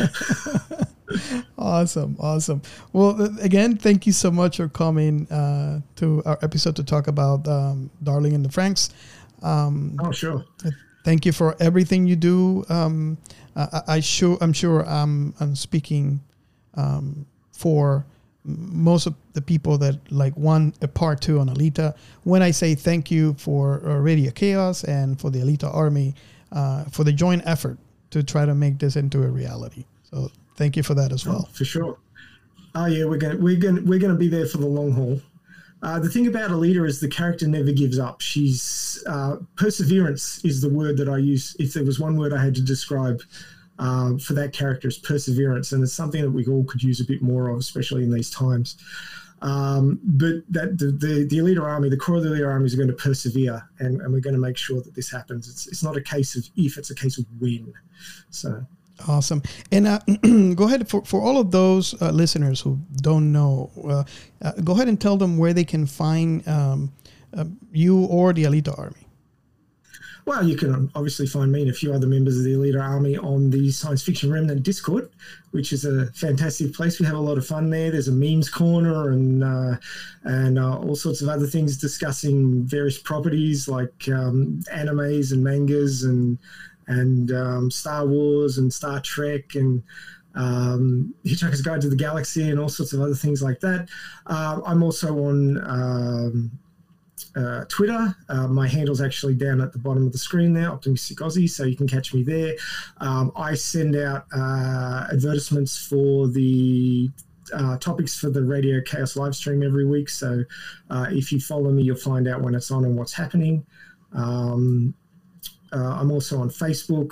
Yeah. Awesome, awesome. Well, again, thank you so much for coming uh, to our episode to talk about um, Darling in the Franxx. Um, oh, sure. Thank you for everything you do. Um, I, I sure, I'm sure I'm, I'm speaking um, for most of the people that like want a part two on Alita. When I say thank you for uh, Radio Chaos and for the Alita Army uh, for the joint effort to try to make this into a reality. So thank you for that as well. Oh, for sure. Oh yeah, we're gonna we're gonna we're gonna be there for the long haul. Uh, the thing about Alita is the character never gives up. She's uh, perseverance is the word that I use. If there was one word I had to describe uh, for that character, is perseverance, and it's something that we all could use a bit more of, especially in these times. Um, but that the, the the Alita Army, the core of the Alita Army, is going to persevere, and, and we're going to make sure that this happens. It's it's not a case of if; it's a case of when. So. Awesome. And uh, go ahead, for, for all of those uh, listeners who don't know, uh, uh, go ahead and tell them where they can find um, uh, you or the Alita Army. Well, you can obviously find me and a few other members of the Alita Army on the Science Fiction Remnant Discord, which is a fantastic place. We have a lot of fun there. There's a memes corner and uh, and uh, all sorts of other things discussing various properties like um, animes and mangas and and um, Star Wars and Star Trek and um, Hitchhiker's Guide to the Galaxy and all sorts of other things like that. Uh, I'm also on um, uh, Twitter. Uh, my handle's actually down at the bottom of the screen there, Optimistic Aussie, so you can catch me there. Um, I send out uh, advertisements for the uh, topics for the Radio Chaos live stream every week. So uh, if you follow me, you'll find out when it's on and what's happening. Um, uh, I'm also on Facebook.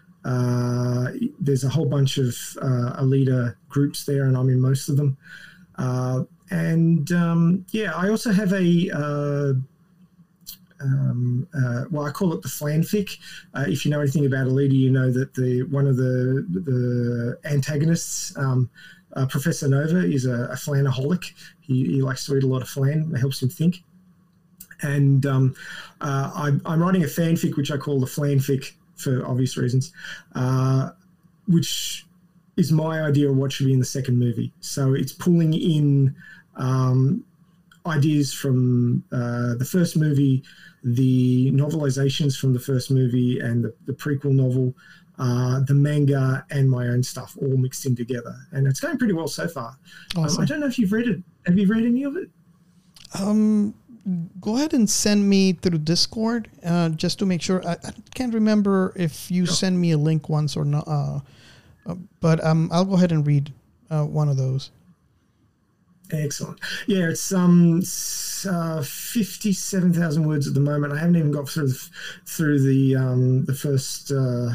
Uh, there's a whole bunch of uh, Alita groups there, and I'm in most of them. Uh, and um, yeah, I also have a uh, um, uh, well, I call it the Flanfic. Uh, if you know anything about Alita, you know that the one of the the antagonists, um, uh, Professor Nova, is a, a flanaholic. He, he likes to eat a lot of flan. It helps him think. And um, uh, I'm, I'm writing a fanfic, which I call the Flanfic, for obvious reasons, uh, which is my idea of what should be in the second movie. So it's pulling in um, ideas from uh, the first movie, the novelizations from the first movie and the, the prequel novel, uh, the manga, and my own stuff all mixed in together. And it's going pretty well so far. Awesome. Um, I don't know if you've read it. Have you read any of it? Um, go ahead and send me through Discord, uh, just to make sure. I, I can't remember if you Sure. send me a link once or not, uh, uh, but um, I'll go ahead and read uh, one of those. Excellent. Yeah, it's um uh, fifty-seven thousand words at the moment. I haven't even got through the, through the um the first uh,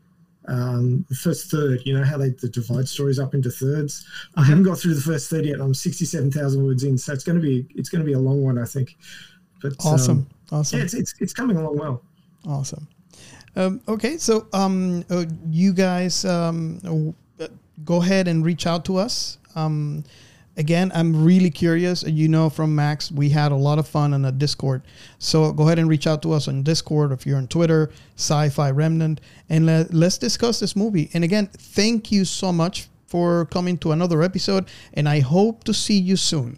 um the first third. You know how they, they divide stories up into thirds. I haven't got through the first third yet. I'm sixty-seven thousand words in, so it's going to be it's going to be a long one, I think. But Awesome, um, awesome, yeah, it's, it's it's coming along well. awesome. Um, okay, so um, uh, you guys um, uh, go ahead and reach out to us. Um, Again, I'm really curious. You know, from Max, we had a lot of fun on the Discord. So go ahead and reach out to us on Discord. If you're on Twitter, Sci-Fi Remnant, and let, let's discuss this movie. And again, thank you so much for coming to another episode, and I hope to see you soon.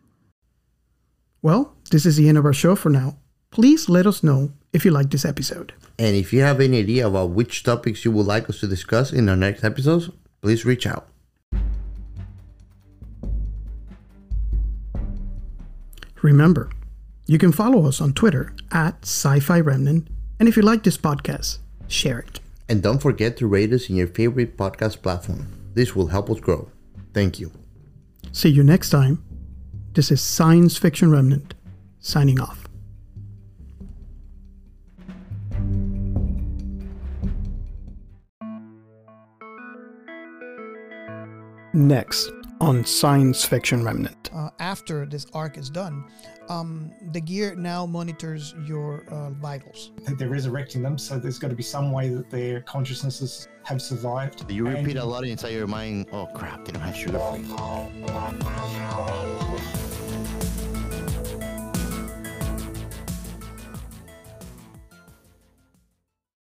Well, this is the end of our show for now. Please let us know if you like this episode. And if you have any idea about which topics you would like us to discuss in our next episodes, please reach out. Remember, you can follow us on Twitter at Sci-Fi Remnant, and if you like this podcast, share it. And don't forget to rate us in your favorite podcast platform. This will help us grow. Thank you. See you next time. This is Science Fiction Remnant, signing off. Next on Science Fiction Remnant. Uh, after this arc is done, um, the gear now monitors your uh, vitals. They're resurrecting them, so there's got to be some way that their consciousnesses have survived. You repeat And- a lot inside your mind. Oh crap, they don't have sugar free.